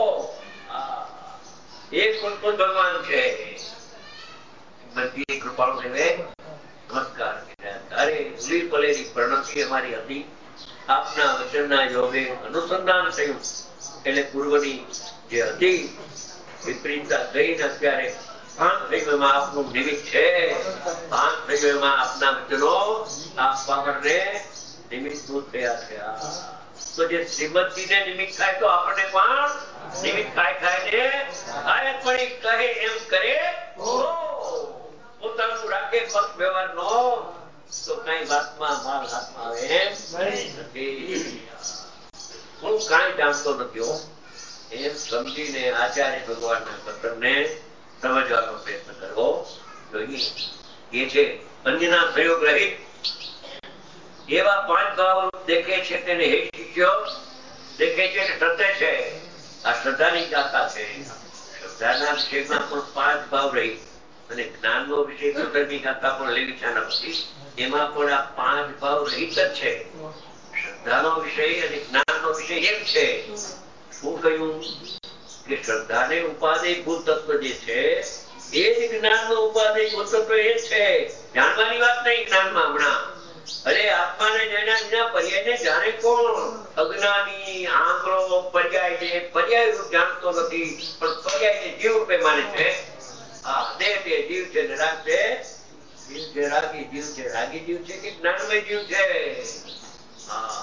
[SPEAKER 1] એક કુલકુલ ભગવાન છે. શ્રીમદજીએ કૃપાળુ દેવે નમસ્કાર કર્યા. અરે ઉલી પલેરી પ્રણતિ અમારી હતી. આપના વચનના યોગે અનુસંધાન થયું એટલે પૂર્વની જે હતી વિપરીતતા ગઈને અત્યારે ભાન થયું એમાં આપનું નિમિત્ત છે. ભાન થયું એમાં આપના વચનો આપવા માટે નિમિત્તભૂત થયા છે. તો જે શ્રીમદજી ને નિમિત્ત થાય તો આપણને પણ નિમિત્ત થાય થાય ને થાય પણ કહે એમ કરે પોતાનું રાખે પક્ષ વ્યવહાર નો તો કઈ વાતમાં માલ હાથમાં આવે એમ નથી. હું કઈ જાણતો નથી એમ સમજીને આચાર્ય ભગવાનના કથનને સમજવાનો પ્રયત્ન કરવો જોઈએ. એ છે અન્યના સહયોગ રહિત એવા પાંચ ભાવ દેખે છે તેને હે શિષ્યો દેખે છે સત્ય છે. આ શ્રદ્ધાની ગાથા છે. શ્રદ્ધાના વિષયમાં પણ પાંચ ભાવ રહી અને જ્ઞાનનો વિષય સુધરની ગાથા પણ લેવી છે નથી. એમાં પણ આ પાંચ ભાવ રહિત જ છે. શ્રદ્ધાનો વિષય અને જ્ઞાનનો વિષય એક છે. શું કહ્યું કે શ્રદ્ધાને ઉપાદેય ભૂત તત્વ જે છે એ જ જ્ઞાનનો ઉપાદેય ભૂત તત્વ એ છે. જાણવાની વાત નહીં જ્ઞાનમાં હમણાં. અરે આત્માને જાણ્યા વિના પર્યાયને જાણે કોણ? અજ્ઞાની આંગળો પર્યાય પર્યાય રૂપ જાણતો નથી પણ પર્યાયને જીવ રૂપે માને છે. હા, દેહ તે જીવ છે ને રાગ છે જીવ છે. રાગી જીવ છે. રાગી જીવ છે કે જ્ઞાનમય જીવ છે? હા,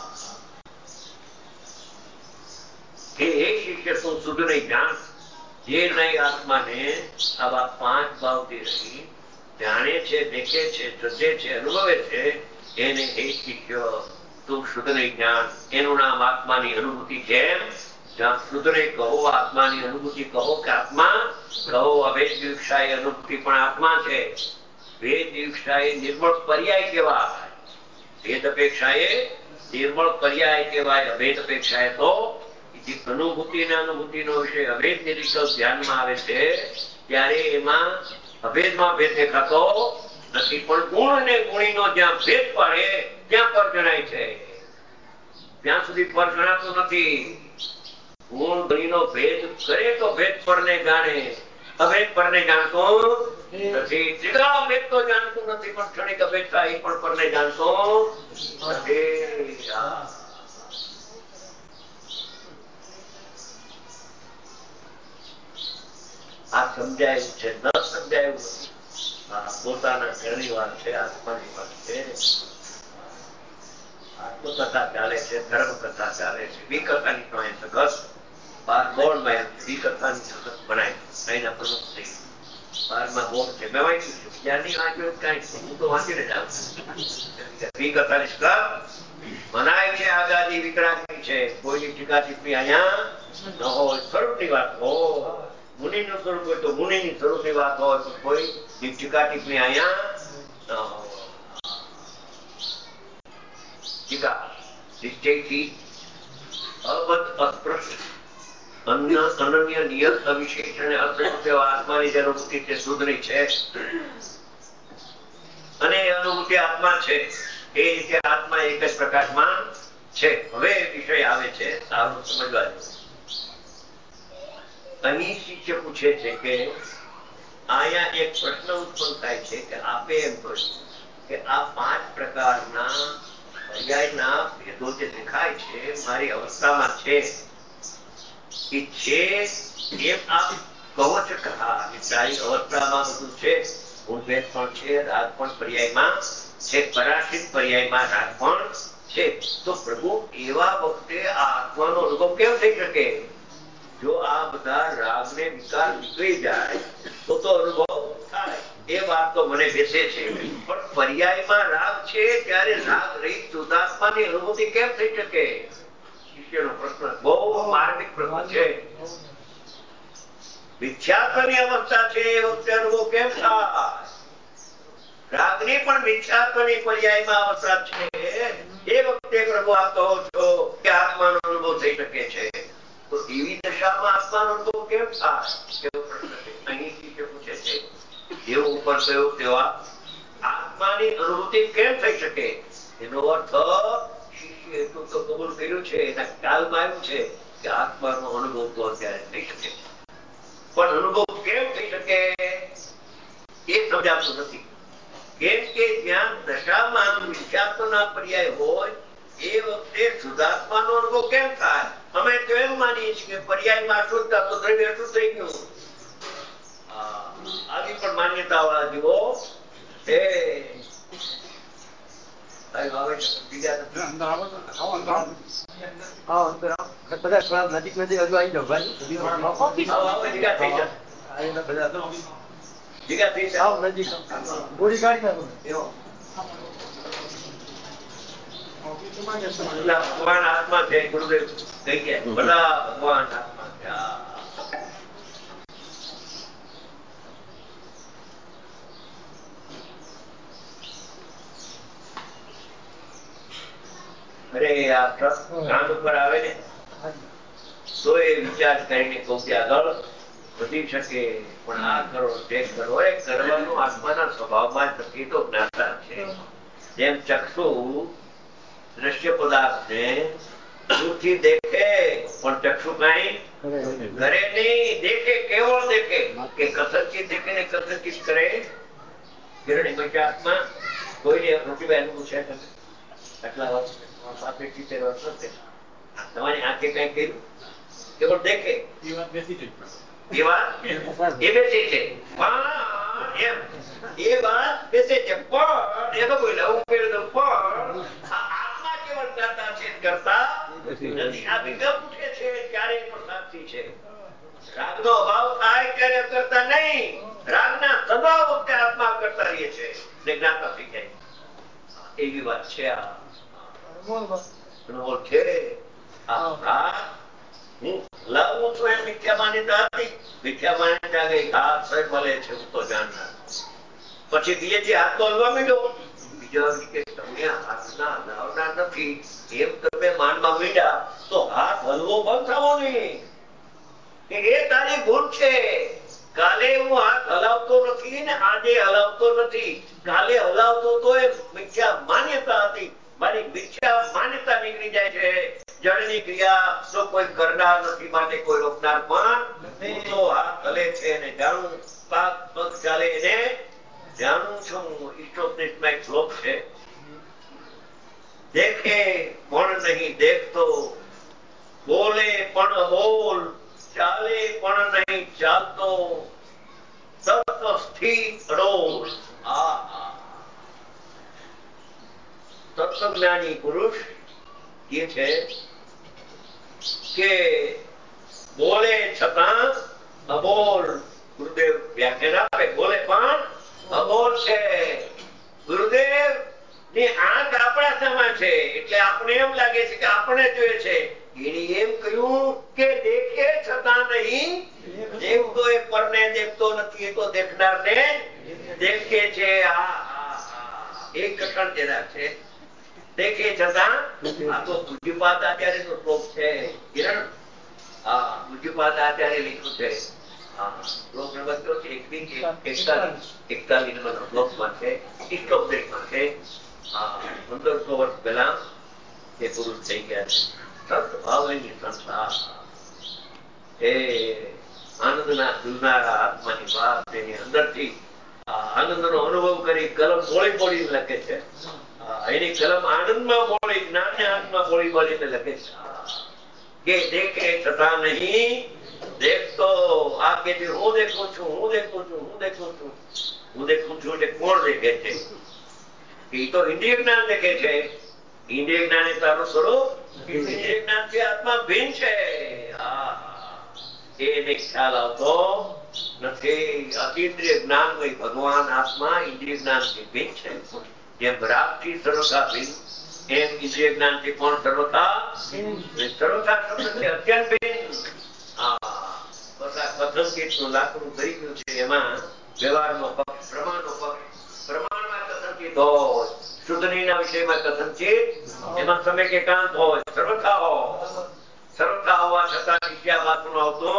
[SPEAKER 1] હે શિષ્ય તું શુદ્ધ નહીં જાણ. જે નહીં આત્માને આવા પાંચ ભાવથી રહી જાણે છે, દેખે છે, શ્રદ્ધે છે, અનુભવે છે એને હે શિષ્ય તું શુદ્ધ નહીં જાણ. એનું નામ આત્માની અનુભૂતિ છે. જ્યાં શુદ્ધને કહો આત્માની અનુભૂતિ કહો કે આત્મા કહો અભેદ દીક્ષાએ અનુભૂતિ પણ આત્મા છે. ભેદ દીક્ષાએ નિર્મળ પર્યાય કહેવાય. ભેદ અપેક્ષાએ નિર્મળ પર્યાય કહેવાય. અભેદ અપેક્ષાએ તો જે અનુભૂતિ અને અનુભૂતિનો વિષય અભેદ નિરીક્ષક ધ્યાનમાં આવે છે ત્યારે એમાં અભેદમાં ભેદ દેખાતો નથી પણ ગુણ અને ગુણીનો જ્યાં ભેદ પડે ત્યાં પર જણાય છે. ત્યાં સુધી પર જણાતો નથી. ગુણ ગુણીનો ભેદ કરે તો ભેદ પરને જાણે. અભેદ પરને જાણતો નથી. ત્રિગા ભેદ તો જાણતું નથી પણ ક્ષણિક અભેદ થાય પણ પરને જાણતો નથી. આ સમજાયું છે ન સમજાયું પોતાના ઘરની વાત છે. આત્માની વાત છે. આત્મકથા ચાલે છે, ધર્મ કથા ચાલે છે. વિકથાની તો અહીં સગત બાર બોર્ડમાં વિકથાની સગત બનાવી અહીંના પ્રમુખ થઈ બારમાં બોર્ડ છે. મેં વાંચ્યું છે. ત્યાંની વાંચ્યું કઈ હું તો વાંચીને જ આવું. વિકથાની સગત મનાય છે આગાદી વિકરાગી છે, કોઈની ટીકા ટિપ્પણી અહીંયા ન હોય. સ્વરૂપની વાત હોય, મુનિનું સ્વરૂપ હોય તો મુનિની સ્વરૂપની વાત હોય તો કોઈ ટીકા ટિપ્પણી અહીંયા ન હોય. ટીકા નિશ્ચયથી અબદ્ધ અસ્પૃશ્ય અન્ય અનન્ય નિયત અવિશેષ અને અદ્વૈત આત્માની જે અનુભૂતિ તે શુદ્ધની છે અને અનુભૂતિ આત્મા છે એ રીતે આત્મા એક જ પ્રકાશમાં છે. હવે વિષય આવે છે સારું સમજવા જેવું. અહીં શિષ્ય પૂછે છે કે અહીંયા એક પ્રશ્ન ઉત્પન્ન થાય છે કે આપે એમ કહ્યું કે આ પાંચ પ્રકારના પર્યાયના ભેદો જે દેખાય છે મારી અવસ્થામાં છે કે છે એમ આપ કહો છો કે હા તારી અવસ્થામાં બધું છે, ગુણભેદ પણ છે, રાગ પણ પર્યાયમાં છે, પરાશિત પર્યાયમાં રાગ પણ છે. તો પ્રભુ એવા વખતે આ આત્માનો અનુભવ કેમ થઈ શકે? જો આ બધા રાગને વિકાર નીકળી જાય તો તો અનુભવ થાય. એ વાત તો મને બેસે છે, પણ પર્યાયમાં રાગ છે ત્યારે રાગ રહિત શુદ્ધાત્માની અનુભૂતિ કેમ થઈ શકે? શિષ્યનો પ્રશ્ન બહુ માર્મિક પ્રશ્ન છે. મિથ્યાત્વની અવસ્થા છે એ વખતે અનુભવ કેમ થાય? રાગની પણ મિથ્યાત્વની પર્યાયમાં અવસ્થા છે એ વખતે પ્રભુ આપ કહો છો કે આત્માનો અનુભવ થઈ શકે છે. તો એવી દશામાં આત્માનો અનુભવ કેમ થાય? એવો પ્રશ્ન છે. અહીં શિષ્ય પૂછે છે જેવો ઉપર થયો તેવા આત્માની અનુભૂતિ કેમ થઈ શકે? એનો અર્થ શિષ્ય એટલું તો કબૂલ કર્યું છે, એના ખ્યાલમાં આવ્યું છે કે આત્માનો અનુભવ તો અત્યારે થઈ શકે, પણ અનુભવ કેમ થઈ શકે એ સમજાતું નથી. કેમ કે જ્યાં દશામાં મિથ્યાત્વના પર્યાય હોય એ વખતે શુદ્ધાત્માનો અનુભવ કેમ થાય? અમે તો એમ માનીએ છીએ કે પર્યાયમાં અશુદ્ધ તો દ્રવ્ય અશુદ્ધ થઈ ગયું. આવી પણ માન્યતા વાળા જીવો છે.
[SPEAKER 2] નજીક નજીક હજુ આવી જાવ ભાઈ. ગોળી કાઢી નાખો.
[SPEAKER 1] ભગવાન આત્મા છે, ગુરુદેવ કહી ગયા બધા ભગવાન આત્મા છે. અરે આ કાન ઉપર આવે ને તો એ વિચાર કરીને કહું કે આગળ વધી શકે, પણ આ કરો તે કરો એ કરવાનું આત્માના સ્વભાવમાં જ નથી તો જ્ઞાતા છે. જેમ ચક્ષુ દ્રશ્ય પદાર્થને દૂરથી દેખે પણ ચક્ષુ કઈ કરે નહીં, દેખે કેવળ દેખે કે કસરચિત દેખે ને કસરચિત કરે. કિરણી મજા આત્મા કોઈને રોટીભાઈ અનુભવ છે તમે આટલા વર્ષ તમારી આંખે કઈ કર્યું કેવળ દેખે એ વાત બેસી છે, એ વાત એ બેસી છે પણ એ વાત બેસે છે પણ એ તો બોલે હું કહી દઉં પણ આત્મા કેવળ જ્ઞાતા છે કરતા નથી. આ વિગત પૂછે છે ક્યારે પણ સાક્ષી છે. રાગનો અભાવ થાય ત્યારે કરતા નહીં, રાગના સ્વભાવ વખતે આત્મા કરતા રહીએ છે ને જ્ઞાતા થઈ જાય. એવી વાત છે. આ છે આ રાગ હું લાવું છું એમ મિથ્યા માન્યતા હતી. મિથ્યા માન્યતા ગઈ હાથ સર મળે છે હું તો જાણનાર. પછી ધીરે ધીરે હાથ તો હલવા માંડ્યો. બીજા કે તમે હાથના હલાવના નથી એમ તમે માનવા માંડ્યા તો હાથ હલવો બંધ થવો નહીં. એ તારી ભૂલ છે. કાલે હું હાથ હલાવતો નથી ને આજે હલાવતો નથી. કાલે હલાવતો તો એ મિથ્યા માન્યતા હતી. મારી મિથ્યા માન્યતા નીકળી જાય છે. જળની ક્રિયા તો કોઈ કરનાર નથી માટે કોઈ રોકનાર પણ તો હાથ હલે છે ને જાણું પાક પગ ચાલે એને જાણું છું. ઈષ્ટોપનિષદમાં એક શ્લોક છે દેખે પણ નહીં દેખતો, બોલે પણ બોલ, ચાલે પણ નહીં ચાલતો, તત્વ સ્થિત અડોલ. આ તત્વજ્ઞાની પુરુષ એ છે કે બોલે છતાં અબોલ. ગુરુદેવ વ્યાખ્યાન આપે બોલે પણ અબોલ છે. ગુરુદેવ ની આંખ આપણા સામે છે એટલે આપણે એમ લાગે છે કે આપણે જોઈએ છે. એને એમ કહ્યું કે દેખે છતાં નહીં દેખતો, એ પરને દેખતો નથી, એ તો દેખનારને દેખે છે. એક કટણ જેના છે દેખે છતાં. આ તો પૂજ્યપાદ આચાર્યનો શ્લોક છે. કિરણ, હા, પૂજ્યપાદ આચાર્ય લીધું છે. હા, શ્લોક નંબર તો છે એકતાલીસ એકતાલીસ નંબર શ્લોકમાં છે, ઇષ્ટોપદેશમાં છે. હા, પંદરસો વર્ષ પહેલા એ પુરુષ થઈ ગયા છે. સંત ભાવની સંસ્થા એ આનંદના ખુલનારા આત્માની વાત એની અંદરથી આનંદનો અનુભવ કરી કલમ બોળી બોળી લખે છે. એની કલમ આનંદમાં બોળી, જ્ઞાનને આનંદમાં બોળી બોલીને લખે છે કે દેખે છતાં નહીં દેખતો. આ કે હું દેખું છું, હું દેખું છું, હું દેખું છું, હું દેખું છું એટલે કોણ દેખે છે? એ તો ઇન્દ્રિય જ્ઞાન દેખે છે. ઇન્દ્રિય જ્ઞાન એ તારું સ્વરૂપ, ઇન્દ્રિય જ્ઞાન થી આત્મા ભિન્ન છે. એને ખ્યાલ આવતો નથી. અતિન્દ્રિય જ્ઞાન હોય ભગવાન આત્મા ઇન્દ્રિય જ્ઞાન થી ભિન્ન છે. જેમ રાગ થી સર્વથા ભિન્ન, એમ ઇન્દ્રિય જ્ઞાન થી કોણ સર્વથા સર્વથા શબ્દ અત્યંત ભિન્ન. કથનચિતનું લાકડું કરી ગયું છે. એમાં વ્યવહારનો પક્ષ, પ્રમાણનો પક્ષ. પ્રમાણમાં કથનચિત હોય, શુદ્ધનીના વિષયમાં કથનચિત, એમાં તમે કે કાંત હોય, સર્વથા હોય. સર્વથા હોવા છતાં શિષ્યા વાતનો આવતો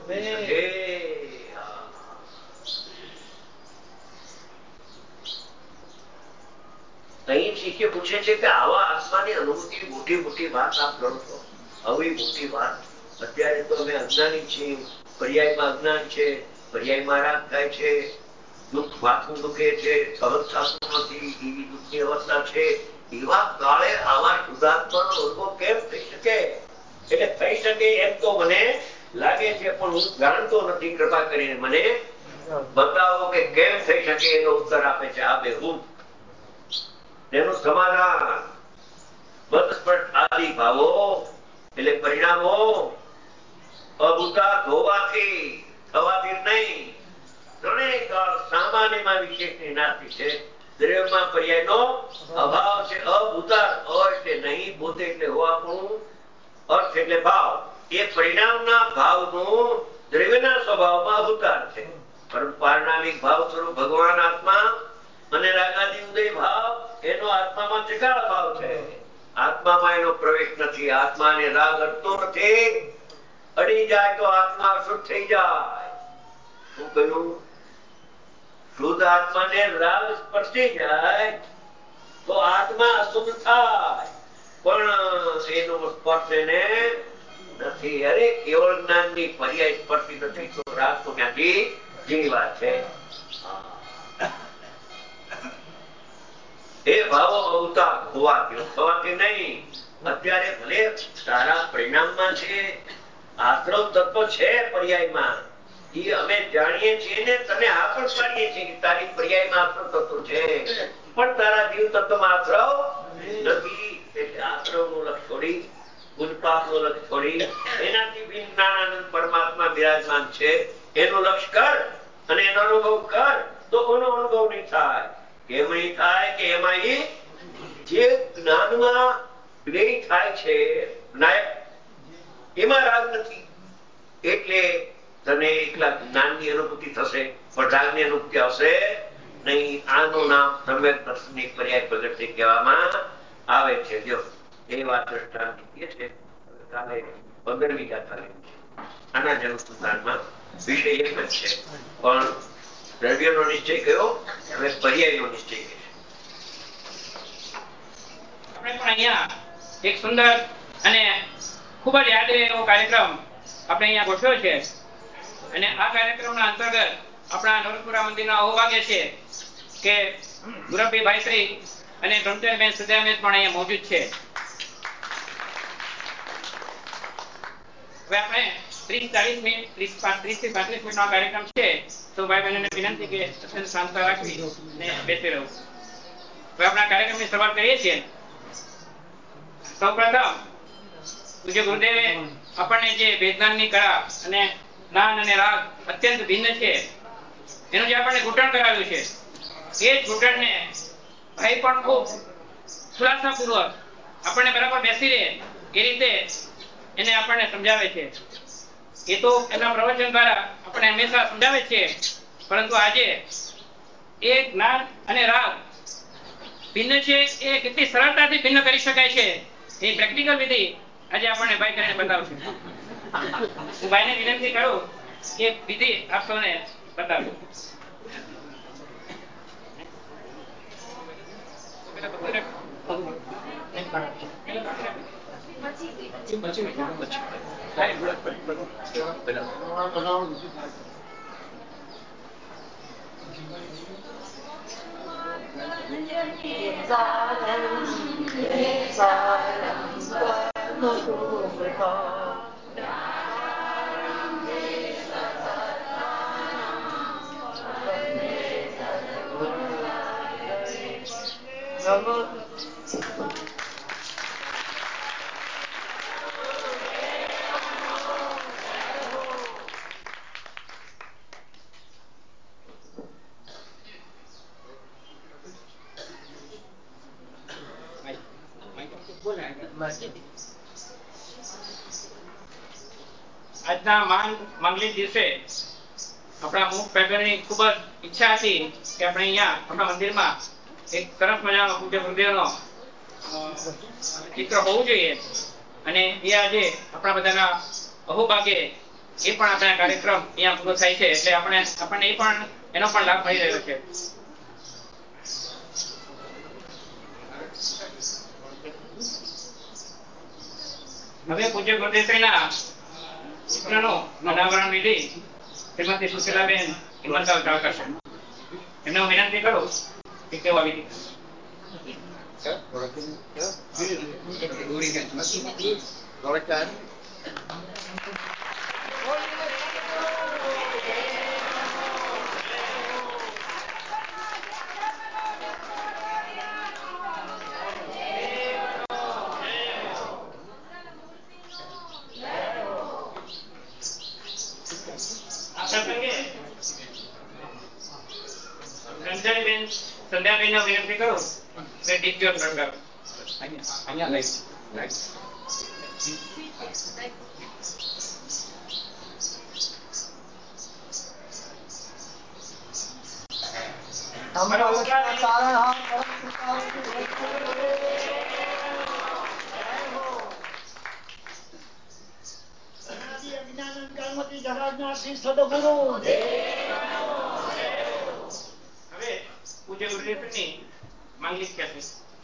[SPEAKER 1] અહીં શિષ્ય પૂછે છે કે આવા આત્માની અનુભૂતિ મોટી મોટી વાત આપ કરો છો. આવી મોટી વાત અત્યારે તો અમે અજ્ઞાની છીએ, પર્યાયમાં અજ્ઞાન છે, પર્યાયમાં રાગ થાય છે, દુઃખ માથું દુખે છે, સહન થતું નથી, એવી દુઃખની અવસ્થા છે. એવા કાળે આવા શુદ્ધાત્માનો અનુભવ કેમ થઈ શકે? એટલે થઈ શકે એમ તો મને લાગે છે, પણ હું જાણતો નથી. કૃપા કરીને મને બતાવો કે કેમ થઈ શકે. એનો ઉત્તર આપે છે આ બેહૂબ. તેનું સમાધાન બદસ્પર્શ આદિ ભાવો એટલે પરિણામો અભૂતા ધોવાથી, થવાથી નહીં. ત્રણેય કાળ સામાન્યમાં વિશેષની નાસ્તિ છે. દ્રવ્યમાં પર્યાયનો અભાવ છે. અભૂતા, અ એટલે નહીં, ભૂત એટલે હોવાપણું, અર્થ એટલે ભાવ. એ પરિણામના ભાવનું દ્રવ્યના સ્વભાવમાં અભૂતાર છે. પરંતુ પારણામિક ભાવ સ્વરૂપ ભગવાન આત્મા અને રાગાદી ઉદય ભાવ એનો આત્મામાં ત્રિકાળ ભાવ છે. આત્મામાં એનો પ્રવેશ નથી. આત્માને રાગ અડતો નથી. અડી જાય તો આત્મા અશુદ્ધ થઈ જાય. શું કહ્યું? શુદ્ધ આત્માને રાગ સ્પર્શી જાય તો આત્મા અશુદ્ધ થાય, પણ એનો સ્પર્શ એને નથી. અરે કેવળ જ્ઞાનની પર્યાય સ્પર્શી નથી તો રાગ તો ક્યાંથી? જેની વાત છે. એ ભાવો અવતાર હોવાથી, થવાથી નહીં. અત્યારે ભલે તારા પરિણામમાં છે, આશ્રમ તત્વ છે પર્યાયમાં, એ અમે જાણીએ છીએ ને, તને આ પણ પાડીએ છીએ કે તારી પર્યાયમાં આશ્રમ તત્વ છે, પણ તારા જીવ તત્વમાં આશ્રમ નથી. એટલે આશ્રમનું લક્ષ છોડી, પુષ્પાપનું લક્ષ છોડી, એનાથી ભિન્ન જ્ઞાનાનંદ પરમાત્મા બિરાજમાન છે એનું લક્ષ કર અને એનો અનુભવ કર, તો કોનો અનુભવ નહીં થાય? કેમ નહીં થાય? કે એમાં એ જે જ્ઞાનમાં જ્ઞેય થાય છે, એમાં રાગ નથી. એટલે તને એકલા જ્ઞાનની અનુભૂતિ થશે, પણ રાગની અનુભૂતિ આવશે નહીં. આનું નામ સમ્યક દર્શનની પર્યાય પ્રગતિ કહેવામાં આવે છે. જો એ વાત દ્રષ્ટાંત છે. કાલે પંદરમી ગાથા લેવી છે. આના જન્મસ્થાનમાં વિષય એક જ છે, પણ દ્રવ્યનો નિશ્ચય કયો? હવે પર્યાયનો નિશ્ચય છે.
[SPEAKER 3] આપણે પણ અહીંયા એક સુંદર અને ખૂબ જ યાદ એવો કાર્યક્રમ આપણે અહીંયા ગોઠવ્યો છે. અને આ કાર્યક્રમના અંતર્ગત આપણા નવરપુરા મંદિરના અહોભાગ્ય છે કે ગુરબી ભાઈશ્રી અને ધનતેરબેન સદામેદ પણ અહીંયા મોજૂદ છે. હવે આપણે ત્રીસ ચાલીસ મિનિટ ત્રીસ ત્રીસ થી પાંત્રીસ મિનિટનો કાર્યક્રમ છે, તો ભાઈ બહેનોને વિનંતી કે અત્યંત શાંતતા રાખવી અને બેસી રહેવું. હવે આપણા કાર્યક્રમની શરૂઆત કરીએ છીએ. સૌ પ્રથમ પૂજ્ય ગુરુદેવે આપણને જે વેદાંતની કળા અને જ્ઞાન અને રાગ અત્યંત ભિન્ન છે એનું જે આપણને ઘૂંટણ કરાવ્યું છે, એ જ ઘૂંટણને ભાઈ પણ ખૂબ ખુલાસાપૂર્વક આપણને બરાબર બેસી રહે એ રીતે એને આપણને સમજાવે છે. એ તો એના પ્રવચન દ્વારા આપણે હંમેશા સમજાવે છે, પરંતુ આજે એ જ્ઞાન અને રાગ ભિન્ન છે એ કેટલી સરળતાથી ભિન્ન કરી શકાય છે એ પ્રેક્ટિકલ વિધિ આજે આપણને ભાઈ કરીને બતાવશે. હું ભાઈને વિનંતી કરું કે વિધિ આપ સૌને બતાવો. આજના માંગ માંગલિક દિવસે આપણા મુખ પ્રગટની ખૂબ જ ઈચ્છા હતી કે આપણે અહીંયા આપણા મંદિરમાં એક સરસ મજાનો પૂજ્ય ગુરુદેવનો ચિત્ર હોવું જોઈએ, અને એ આજે આપણા બધાના અહોભાગે એ પણ આપણા કાર્યક્રમ અહીંયા પૂરો થાય છે, એટલે આપણે આપણને એ પણ એનો પણ લાભ મળી રહ્યો છે. હવે પૂજ્ય ગુરુદેવના ચિત્રનો અનાવરણ વિધિ શ્રીમતી સુશીલાબેન હિંમતલાલ ચાલ કરશે. એમને હું વિનંતી કરું કે તેઓ આ વિધિ રંજનીબેન સંધ્યાબેનને વિનંતી કરું કે ટીપીઓ સરકાર અહીંયા લઈ હવે પૂજ્ય ગુરુદેવની માંગલિક છે.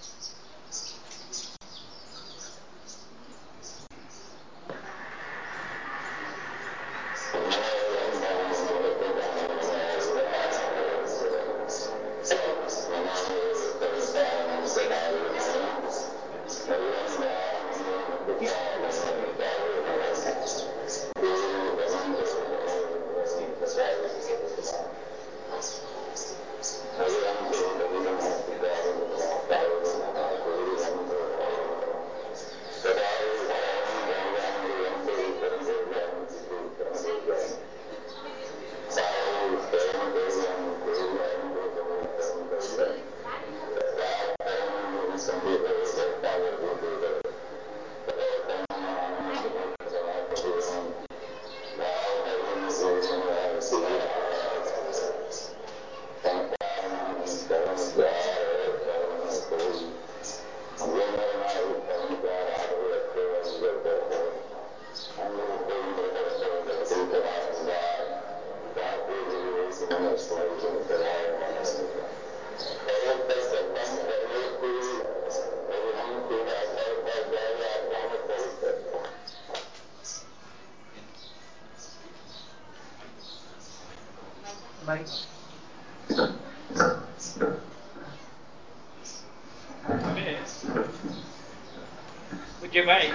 [SPEAKER 3] પૂજ્ય ભાઈ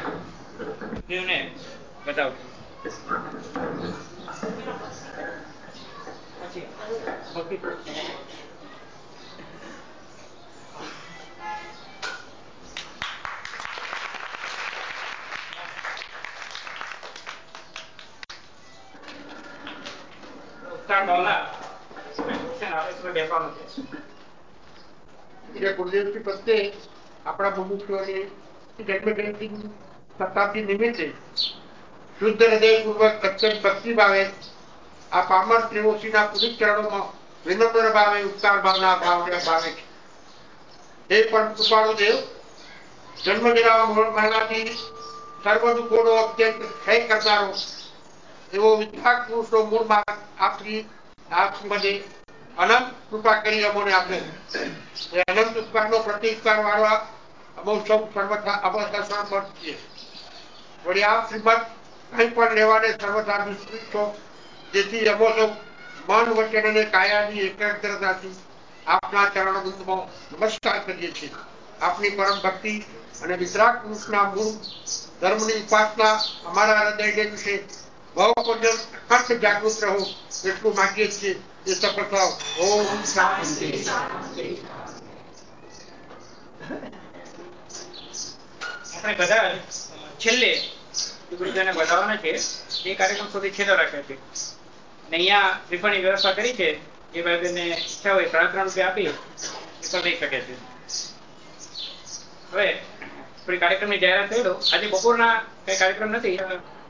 [SPEAKER 3] દેવને બતાવો.
[SPEAKER 4] ગુરુદેવજી પ્રત્યે આપણા મુમુક્ષુઓની જન્મજયંતિ શતાબ્દી નિમિત્તે શુદ્ધ હૃદયપૂર્વક અત્યંત ભક્તિ ભાવે આ પામર ત્રિવોશીના પુનિત ચરણોમાં વિનમ્ર ભાવે ઉપકાર ભાવના ભાવના ભાવે છે. હે પરમ કૃપાળુ દેવ, જન્મ જરા મૂળ મરણાથી સર્વ દુઃખોનો અત્યંત ક્ષય કરનારો એવો વિતરાગ પુરુષનો મૂળ માર્ગ આપની આપ મને અનંત કૃપા કરી અમોને આપે. એ અનંત ઉપકારનો પ્રતિકાર વાળવા અમો સૌ સર્વથા અવસ્થા સમર્થ છીએ. વળી આપ શ્રીમદ કંઈ પણ લેવાને સર્વથા દુષ્કૃત છો, જેથી અમો સૌ મન વચન અને કાયાની એકાગ્રતાથી આપના ચરણોમાં નમસ્કાર કરીએ છીએ. આપની પરમ ભક્તિ અને વિતરાગ પુરુષના મૂળ ધર્મની ઉપાસના અમારા હૃદય વિશે ભાવ પર્યંત અખંડ જાગૃત રહો એટલું માંગીએ છીએ. એ સફળ થાવ. ઓમ શાંતિ.
[SPEAKER 3] આપણે બધા છેલ્લે ગુરુજીને વધારવાના છે એ કાર્યક્રમ સુધી છેલ્લો રાખ્યો છે. અને અહીંયા શ્રીફળની વ્યવસ્થા કરી છે. એ ભાઈને ઈચ્છા હોય ત્રણ ત્રણ રૂપિયા આપી એ પણ લઈ શકે છે. હવે થોડી કાર્યક્રમની જાહેરાત કરી દો. આજે બપોરના કઈ કાર્યક્રમ નથી.